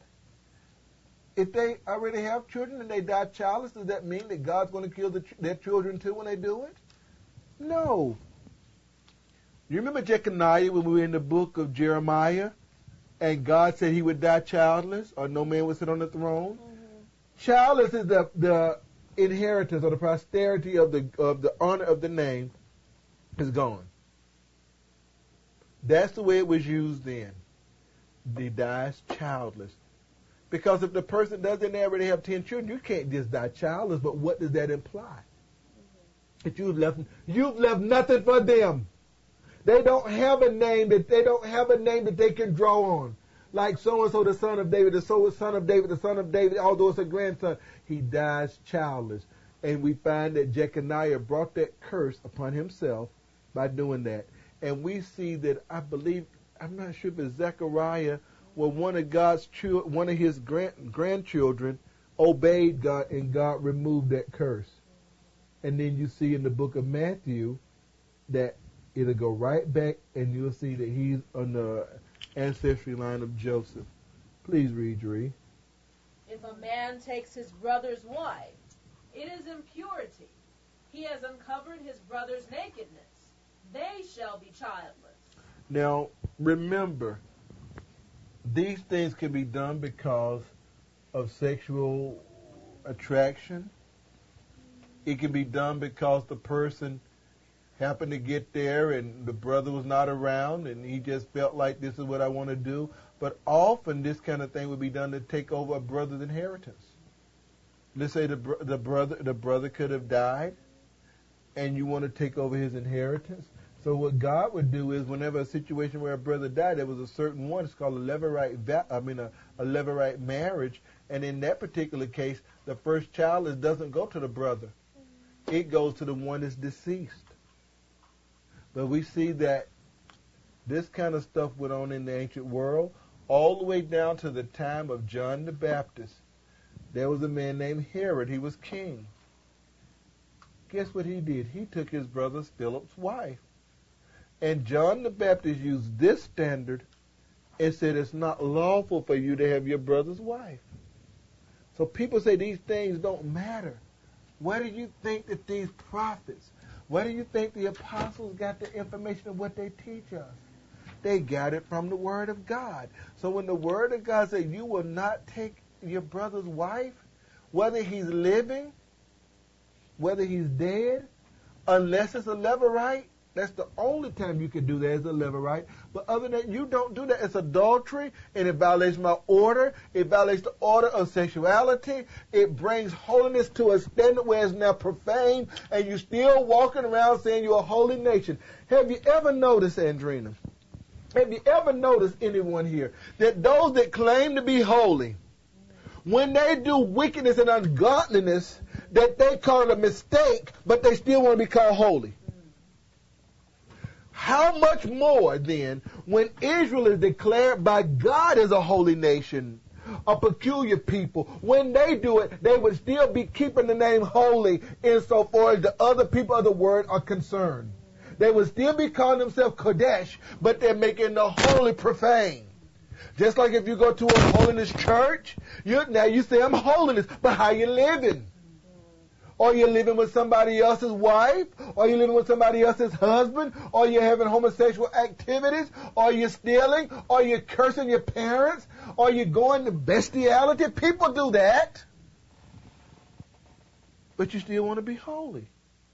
If they already have children and they die childless, does that mean that God's going to kill the, their children too when they do it? No. You remember Jeconiah when we were in the book of Jeremiah, and God said he would die childless, or no man would sit on the throne? Mm-hmm. Childless is the, the inheritance or the posterity of the of the honor of the name is gone. That's the way it was used then. He dies childless. Because if the person doesn't already have ten children, you can't just die childless. But what does that imply? Mm-hmm. That you've left you've left nothing for them. They don't have a name that they don't have a name that they can draw on. Like so and so, the son of David, the so son of David, the son of David, although it's a grandson, he dies childless. And we find that Jeconiah brought that curse upon himself by doing that. And we see that, I believe, I'm not sure if it's Zechariah where one of God's chil- one of his grand- grandchildren obeyed God and God removed that curse. And then you see in the book of Matthew that it'll go right back and you'll see that he's on the ancestry line of Joseph. Please read, Dree. If a man takes his brother's wife, it is impurity. He has uncovered his brother's nakedness. They shall be childless. Now, remember, these things can be done because of sexual attraction. It can be done because the person happened to get there and the brother was not around and he just felt like this is what I want to do. But often this kind of thing would be done to take over a brother's inheritance. Let's say the br- the brother the brother could have died and you want to take over his inheritance. So what God would do is whenever a situation where a brother died, there was a certain one, it's called a levirate, va- I mean a, a levirate marriage. And in that particular case, the first child is, doesn't go to the brother. It goes to the one that's deceased. But we see that this kind of stuff went on in the ancient world all the way down to the time of John the Baptist. There was a man named Herod. He was king. Guess what he did? He took his brother Philip's wife. And John the Baptist used this standard and said it's not lawful for you to have your brother's wife. So people say these things don't matter. Where do you think that these prophets, where do you think the apostles got the information of what they teach us? They got it from the Word of God. So when the Word of God says you will not take your brother's wife, whether he's living, whether he's dead, unless it's a levirate, that's the only time you can do that as a levirate. But other than that, you don't do that. It's adultery, and it violates my order. It violates the order of sexuality. It brings holiness to a standard where it's now profane, and you're still walking around saying you're a holy nation. Have you ever noticed, Andrina, have you ever noticed anyone here, that those that claim to be holy, when they do wickedness and ungodliness, that they call it a mistake, but they still want to be called holy? How much more, then, when Israel is declared by God as a holy nation, a peculiar people, when they do it, they would still be keeping the name holy insofar as the other people of the word are concerned. They would still be calling themselves Kodesh, but they're making the holy profane. Just like if you go to a holiness church, you now you say, I'm holiness, but how you living? Or you're living with somebody else's wife, or you're living with somebody else's husband, or you're having homosexual activities, or you're stealing, or you're cursing your parents, or you're going to bestiality. People do that. But you still want to be holy.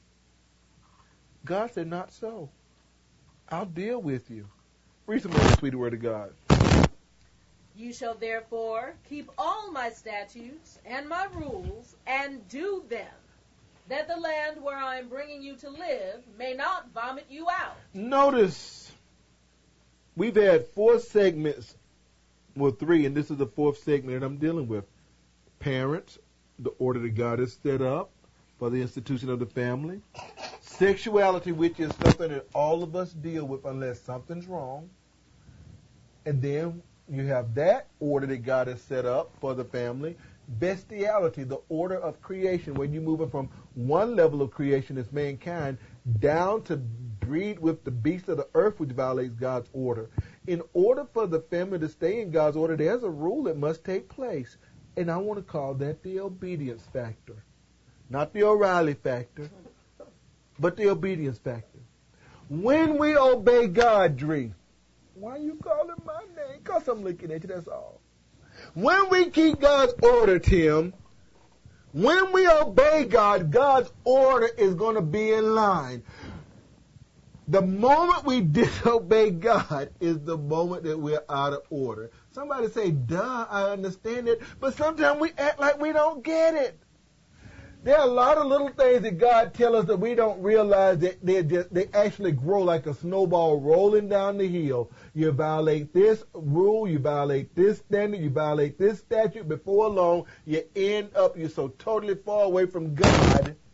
God said, not so. I'll deal with you. Read some more of the sweet word of God. You shall therefore keep all my statutes and my rules and do them, that the land where I am bringing you to live may not vomit you out. Notice, we've had four segments, well, three, and this is the fourth segment that I'm dealing with. Parents, the order that God has set up for the institution of the family. Sexuality, which is something that all of us deal with unless something's wrong. And then you have that order that God has set up for the family. Bestiality, the order of creation, when you're moving from one level of creation as mankind down to breed with the beasts of the earth, which violates God's order. In order for the family to stay in God's order, there's a rule that must take place. And I want to call that the obedience factor. Not the O'Reilly factor, but the obedience factor. When we obey God, Dree, why are you calling my name? Because I'm looking at you, that's all. When we keep God's order, Tim, when we obey God, God's order is going to be in line. The moment we disobey God is the moment that we're out of order. Somebody say, duh, I understand it, but sometimes we act like we don't get it. There are a lot of little things that God tells us that we don't realize that they just they actually grow like a snowball rolling down the hill. You violate this rule, you violate this standard, you violate this statute. Before long, you end up, you're so totally far away from God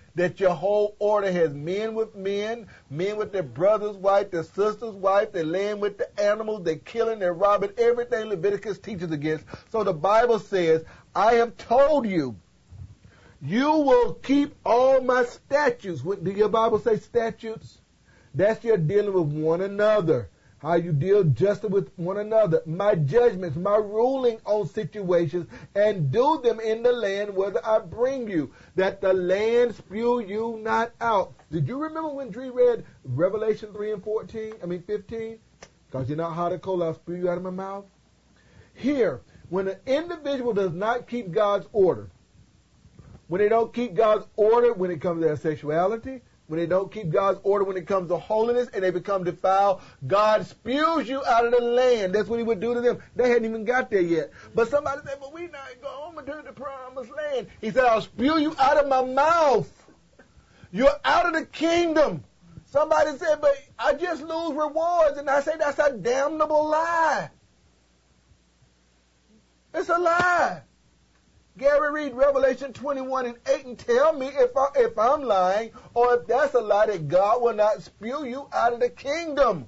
that your whole order has men with men, men with their brother's wife, their sister's wife, they're laying with the animals, they're killing, they're robbing, everything Leviticus teaches against. So the Bible says, I have told you, you will keep all my statutes. What, do your Bible say statutes? That's your dealing with one another. How you deal justly with one another. My judgments, my ruling on situations, and do them in the land whether I bring you, that the land spew you not out. Did you remember when Dree read Revelation three and fourteen? I mean fifteen? Because you're not hot or cold, I'll spew you out of my mouth. Here, when an individual does not keep God's order, when they don't keep God's order when it comes to their sexuality, when they don't keep God's order when it comes to holiness and they become defiled, God spews you out of the land. That's what he would do to them. They hadn't even got there yet. But somebody said, but we not going to the promised land. He said, I'll spew you out of my mouth. You're out of the kingdom. Somebody said, but I just lose rewards. And I say, that's a damnable lie. It's a lie. Gary, read Revelation twenty-one and eight and tell me if, I, if I'm lying or if that's a lie that God will not spew you out of the kingdom.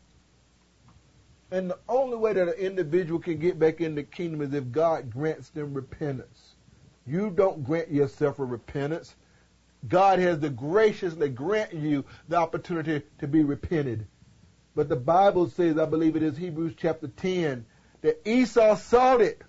And the only way that an individual can get back in the kingdom is if God grants them repentance. You don't grant yourself a repentance. God has to graciously grant you the opportunity to be repented. But the Bible says, I believe it is Hebrews chapter ten, that Esau sought it.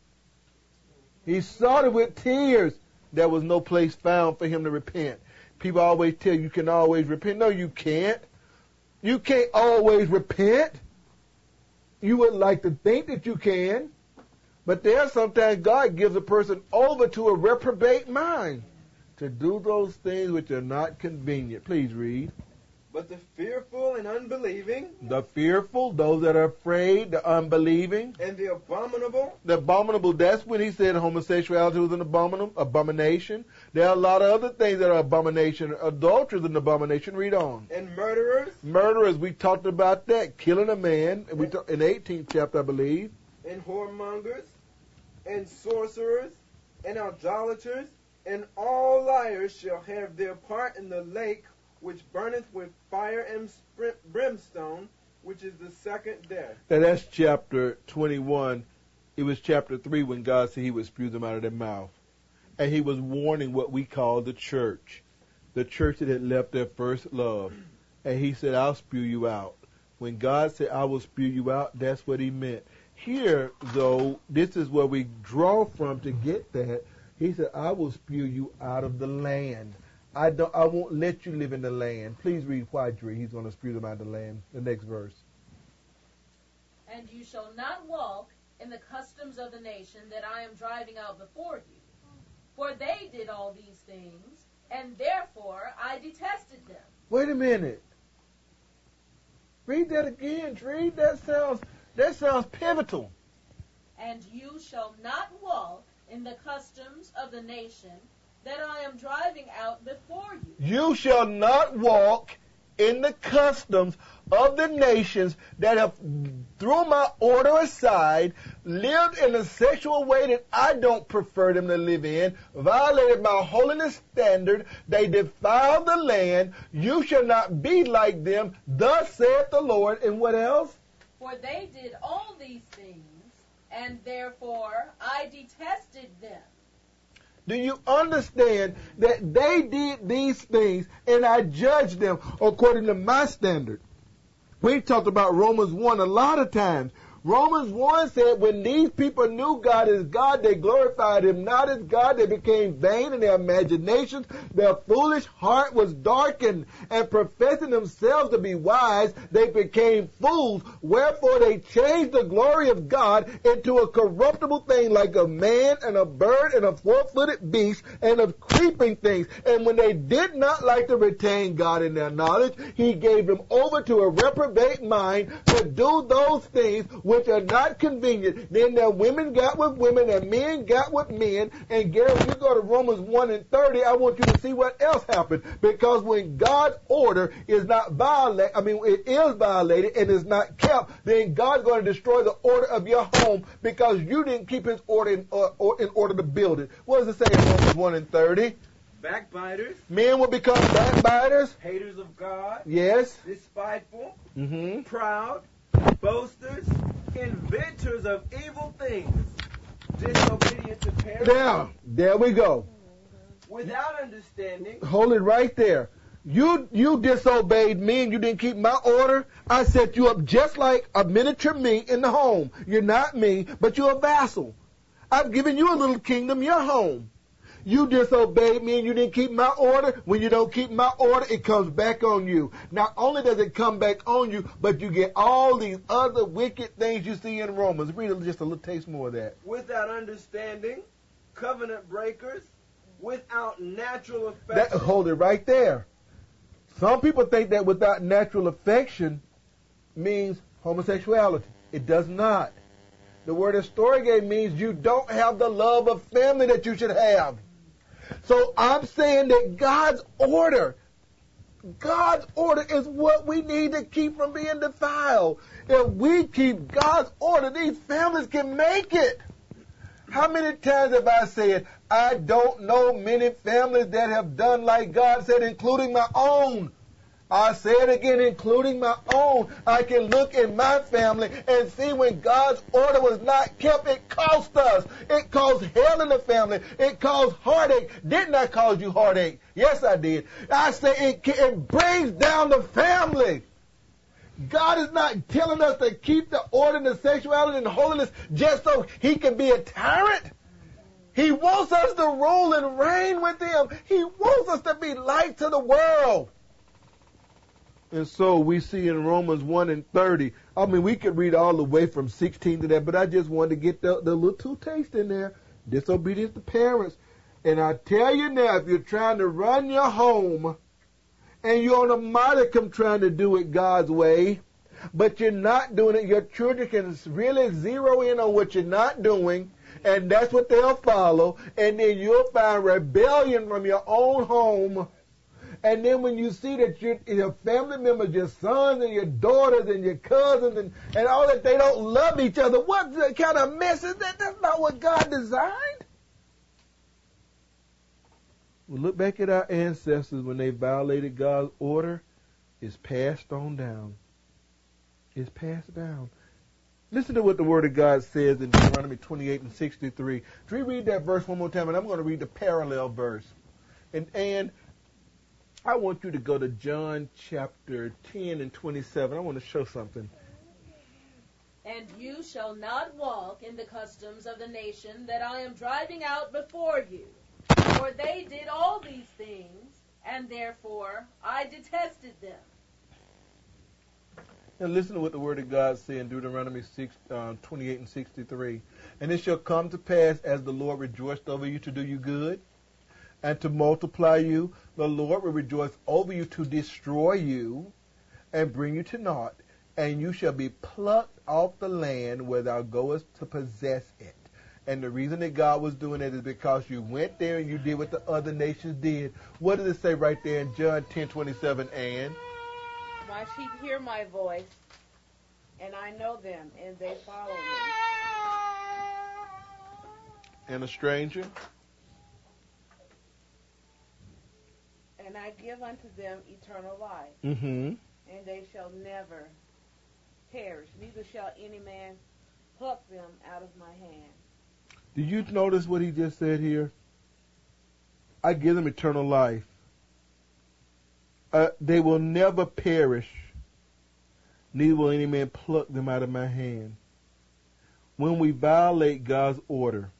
He sought it with tears. There was no place found for him to repent. People always tell you you can always repent. No, you can't. You can't always repent. You would like to think that you can. But there sometimes God gives a person over to a reprobate mind to do those things which are not convenient. Please read. But the fearful and unbelieving, the fearful, those that are afraid, the unbelieving, and the abominable, the abominable, that's when he said homosexuality was an abomin- abomination. There are a lot of other things that are abomination. Adultery is an abomination. Read on. And murderers, murderers, we talked about that, killing a man, we talk, in the eighteenth chapter, I believe. And whoremongers, and sorcerers, and idolaters, and all liars shall have their part in the lake which burneth with fire and brimstone, which is the second death. Now that's chapter twenty-one. It was chapter three when God said he would spew them out of their mouth. And he was warning what we call the church. The church that had left their first love. And he said, I'll spew you out. When God said, I will spew you out, that's what he meant. Here, though, this is where we draw from to get that. He said, I will spew you out of the land. I don't. I won't let you live in the land. Please read why, Dree. He's going to spew them out of the land. The next verse. And you shall not walk in the customs of the nation that I am driving out before you. For they did all these things, and therefore I detested them. Wait a minute. Read that again, Dree. That sounds, that sounds pivotal. And you shall not walk in the customs of the nation that I am driving out before you. You shall not walk in the customs of the nations that have, through my order aside, lived in a sexual way that I don't prefer them to live in, violated my holiness standard, they defiled the land. You shall not be like them, thus saith the Lord. And what else? For they did all these things, and therefore I detested them. Do you understand that they did these things and I judged them according to my standard? We talked about Romans one a lot of times. Romans one said when these people knew God as God, they glorified him not as God. They became vain in their imaginations. Their foolish heart was darkened, and professing themselves to be wise, they became fools. Wherefore they changed the glory of God into a corruptible thing like a man and a bird and a four-footed beast and of creeping things. And when they did not like to retain God in their knowledge, he gave them over to a reprobate mind to do those things which are not convenient. Then their women got with women, and men got with men. And Gary, when you go to Romans one and thirty, I want you to see what else happened. Because when God's order is not violated, I mean, it is violated and is not kept, then God's going to destroy the order of your home because you didn't keep his order in, uh, or in order to build it. What does it say in Romans one and thirty? backbiters, Men will become backbiters. haters of God, Yes. despiteful, Mm-hmm. proud, boasters, inventors of evil things, disobedient to parents, Now, there we go. without understanding, Hold it right there. You you disobeyed me and you didn't keep my order. I set you up just like a miniature me in the home. You're not me, but you're a vassal. I've given you a little kingdom, your home. You disobeyed me and you didn't keep my order. When you don't keep my order, it comes back on you. Not only does it come back on you, but you get all these other wicked things you see in Romans. Read just a little taste more of that. without understanding, covenant breakers, without natural That affection, hold it right there. Some people think that without natural affection means homosexuality. It does not. The word storge means you don't have the love of family that you should have. So I'm saying that God's order, God's order is what we need to keep from being defiled. If we keep God's order, these families can make it. How many times have I said, I don't know many families that have done like God said, including my own. I say it again, including my own. I can look in my family and see when God's order was not kept, it cost us. It caused hell in the family. It caused heartache. Didn't I cause you heartache? Yes, I did. I say it, it brings down the family. God is not telling us to keep the order and the sexuality and the holiness just so he can be a tyrant. He wants us to rule and reign with him. He wants us to be light to the world. And so we see in Romans one and thirty, I mean, we could read all the way from sixteen to that, but I just wanted to get the, the little two taste in there. Disobedience to parents. And I tell you now, if you're trying to run your home and you're on a modicum trying to do it God's way, but you're not doing it, your children can really zero in on what you're not doing, and that's what they'll follow, and then you'll find rebellion from your own home. And then when you see that your, your family members, your sons and your daughters and your cousins and, and all that, they don't love each other, what kind of mess is that? That's not what God designed. We look back at our ancestors when they violated God's order. It's passed on down. It's passed down. Listen to what the Word of God says in Deuteronomy twenty-eight and sixty-three. Can we read that verse one more time? And I'm going to read the parallel verse. And, and I want you to go to John chapter ten and twenty-seven. I want to show something. And you shall not walk in the customs of the nation that I am driving out before you. For they did all these things, and therefore I detested them. And listen to what the Word of God says in Deuteronomy six, uh, twenty-eight and sixty-three. And it shall come to pass, as the Lord rejoiced over you to do you good, and to multiply you, the Lord will rejoice over you to destroy you, and bring you to naught, and you shall be plucked off the land where thou goest to possess it. And the reason that God was doing it is because you went there and you did what the other nations did. What does it say right there in John ten twenty-seven, Ann? My sheep hear my voice, and I know them, and they follow me. And a stranger? And I give unto them eternal life, Mm-hmm. and they shall never perish, neither shall any man pluck them out of my hand. Did you notice what he just said here? I give them eternal life. Uh, they will never perish, neither will any man pluck them out of my hand. When we violate God's order,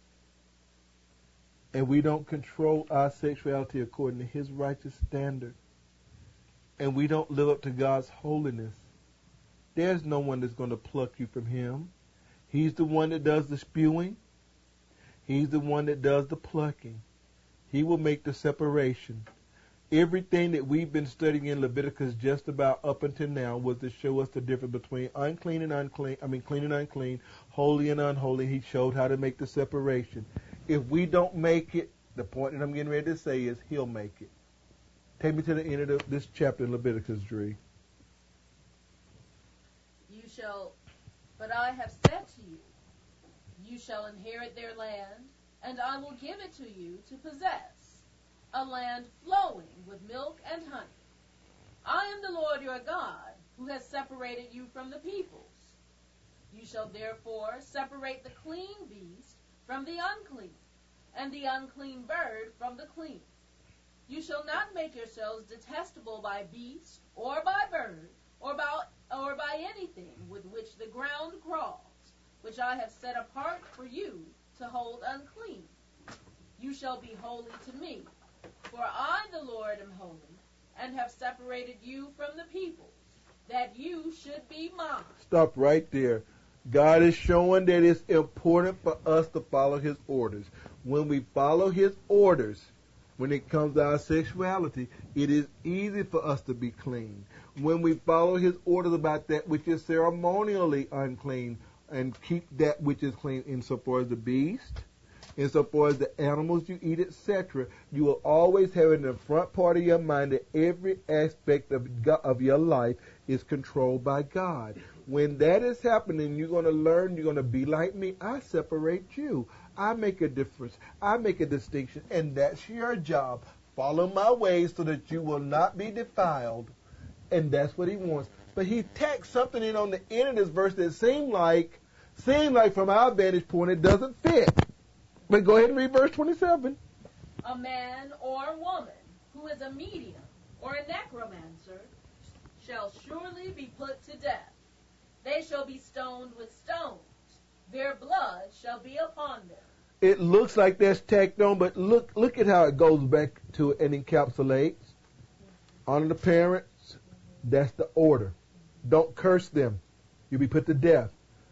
and we don't control our sexuality according to his righteous standard, and we don't live up to God's holiness, there's no one that's going to pluck you from him. He's the one that does the spewing. He's the one that does the plucking. He will make the separation. Everything that we've been studying in Leviticus just about up until now was to show us the difference between unclean and unclean, I mean clean and unclean, holy and unholy. He showed how to make the separation. If we don't make it, the point that I'm getting ready to say is he'll make it. Take me to the end of the, this chapter in Leviticus, Dree. You shall, but I have said to you, you shall inherit their land, and I will give it to you to possess. a land flowing with milk and honey. I am the Lord your God, who has separated you from the peoples. You shall therefore separate the clean beast from the unclean, and the unclean bird from the clean. You shall not make yourselves detestable by beast, or by bird, or by, or by anything with which the ground crawls, which I have set apart for you to hold unclean. You shall be holy to me, for I, the Lord, am holy, and have separated you from the peoples, that you should be mine. Stop right there. God is showing that it's important for us to follow his orders. When we follow his orders, when it comes to our sexuality, it is easy for us to be clean. When we follow his orders about that which is ceremonially unclean and keep that which is clean, insofar as the beast, insofar as the animals you eat, et cetera, you will always have in the front part of your mind that every aspect of God, of your life is controlled by God. When that is happening, you're going to learn, you're going to be like me. I separate you. I make a difference. I make a distinction. And that's your job. Follow my ways so that you will not be defiled. And that's what he wants. But he tacked something in on the end of this verse that seemed like, seemed like from our vantage point, it doesn't fit. But go ahead and read verse twenty-seven. A man or woman who is a medium or a necromancer shall surely be put to death. They shall be stoned with stones. Their blood shall be upon them. It looks like that's tacked on, but look look at how it goes back to it and encapsulates. Honor the parents. That's the order. Don't curse them. You'll be put to death.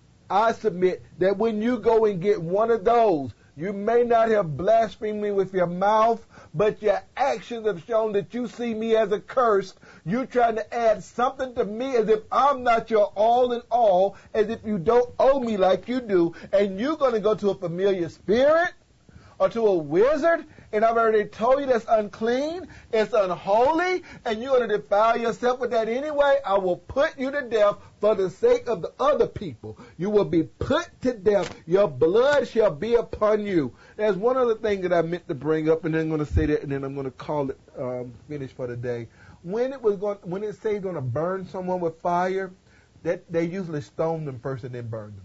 I submit that when you go and get one of those, you may not have blasphemed me with your mouth, but your actions have shown that you see me as a curse. You're trying to add something to me as if I'm not your all in all, as if you don't owe me like you do, and you're going to go to a familiar spirit or to a wizard, and I've already told you that's unclean, it's unholy, and you're going to defile yourself with that anyway. I will put you to death for the sake of the other people. You will be put to death. Your blood shall be upon you. There's one other thing that I meant to bring up, and then I'm going to say that, and then I'm going to call it um, finished for the day. When it was going, when it says going to burn someone with fire, that they usually stone them first and then burn them,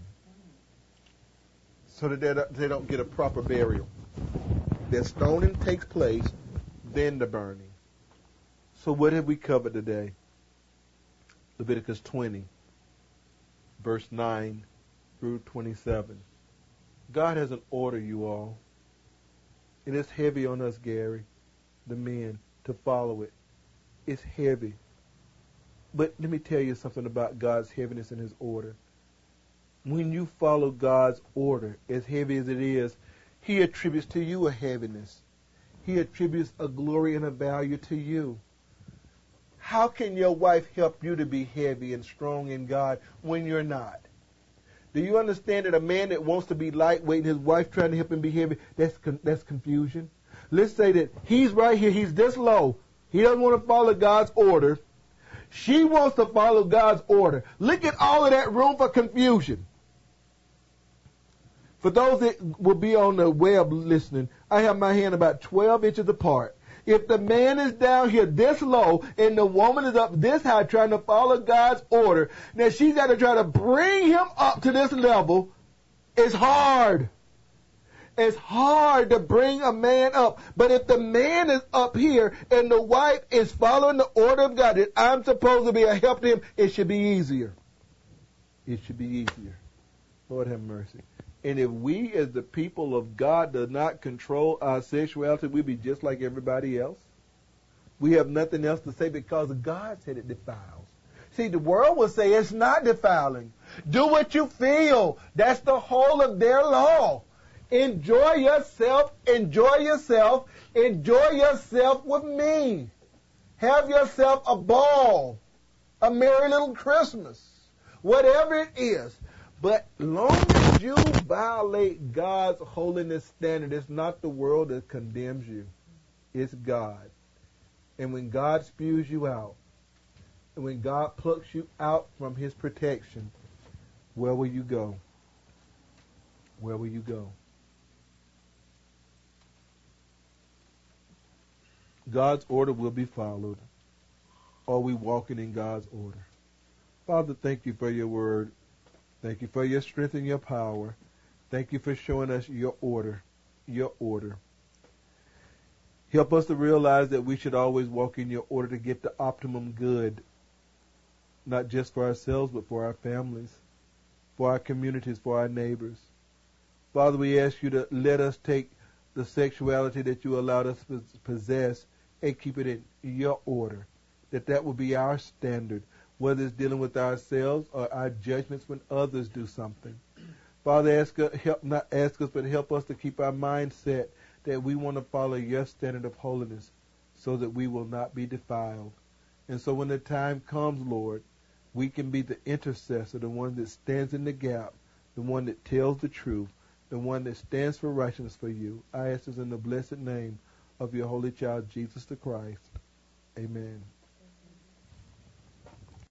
so that they don't, they don't get a proper burial. That stoning takes place, then the burning. So what have we covered today? Leviticus twenty, verse nine through twenty-seven. God has an order, you all. It is heavy on us, Gary, the men, to follow it. It's heavy. But let me tell you something about God's heaviness and his order. When you follow God's order, as heavy as it is, he attributes to you a heaviness. He attributes a glory and a value to you. How can your wife help you to be heavy and strong in God when you're not? Do you understand that a man that wants to be lightweight and his wife trying to help him be heavy, that's con- that's confusion? Let's say that he's right here, he's this low. He doesn't want to follow God's order. She wants to follow God's order. Look at all of that room for confusion. For those that will be on the web listening, I have my hand about twelve inches apart. If the man is down here this low and the woman is up this high trying to follow God's order, now she's got to try to bring him up to this level. It's hard. It's hard to bring a man up. But if the man is up here and the wife is following the order of God, that I'm supposed to be a help to him, it should be easier. It should be easier. Lord have mercy. And if we as the people of God do not control our sexuality, we'll be just like everybody else. We have nothing else to say because God said it defiles. See, the world will say it's not defiling. Do what you feel. That's the whole of their law. Enjoy yourself, enjoy yourself, enjoy yourself with me. Have yourself a ball, a merry little Christmas, whatever it is. But long as you violate God's holiness standard, it's not the world that condemns you. It's God. And when God spews you out, and when God plucks you out from his protection, where will you go? Where will you go? God's order will be followed. Are we walking in God's order? Father, thank you for your word. Thank you for your strength and your power. Thank you for showing us your order, your order. Help us to realize that we should always walk in your order to get the optimum good, not just for ourselves, but for our families, for our communities, for our neighbors. Father, we ask you to let us take the sexuality that you allowed us to possess and keep it in your order, that that will be our standard, whether it's dealing with ourselves or our judgments when others do something. Father, ask us, help, not ask us, but help us to keep our mindset that we want to follow your standard of holiness so that we will not be defiled. And so when the time comes, Lord, we can be the intercessor, the one that stands in the gap, the one that tells the truth, the one that stands for righteousness for you. I ask this in the blessed name of your holy child, Jesus the Christ. Amen.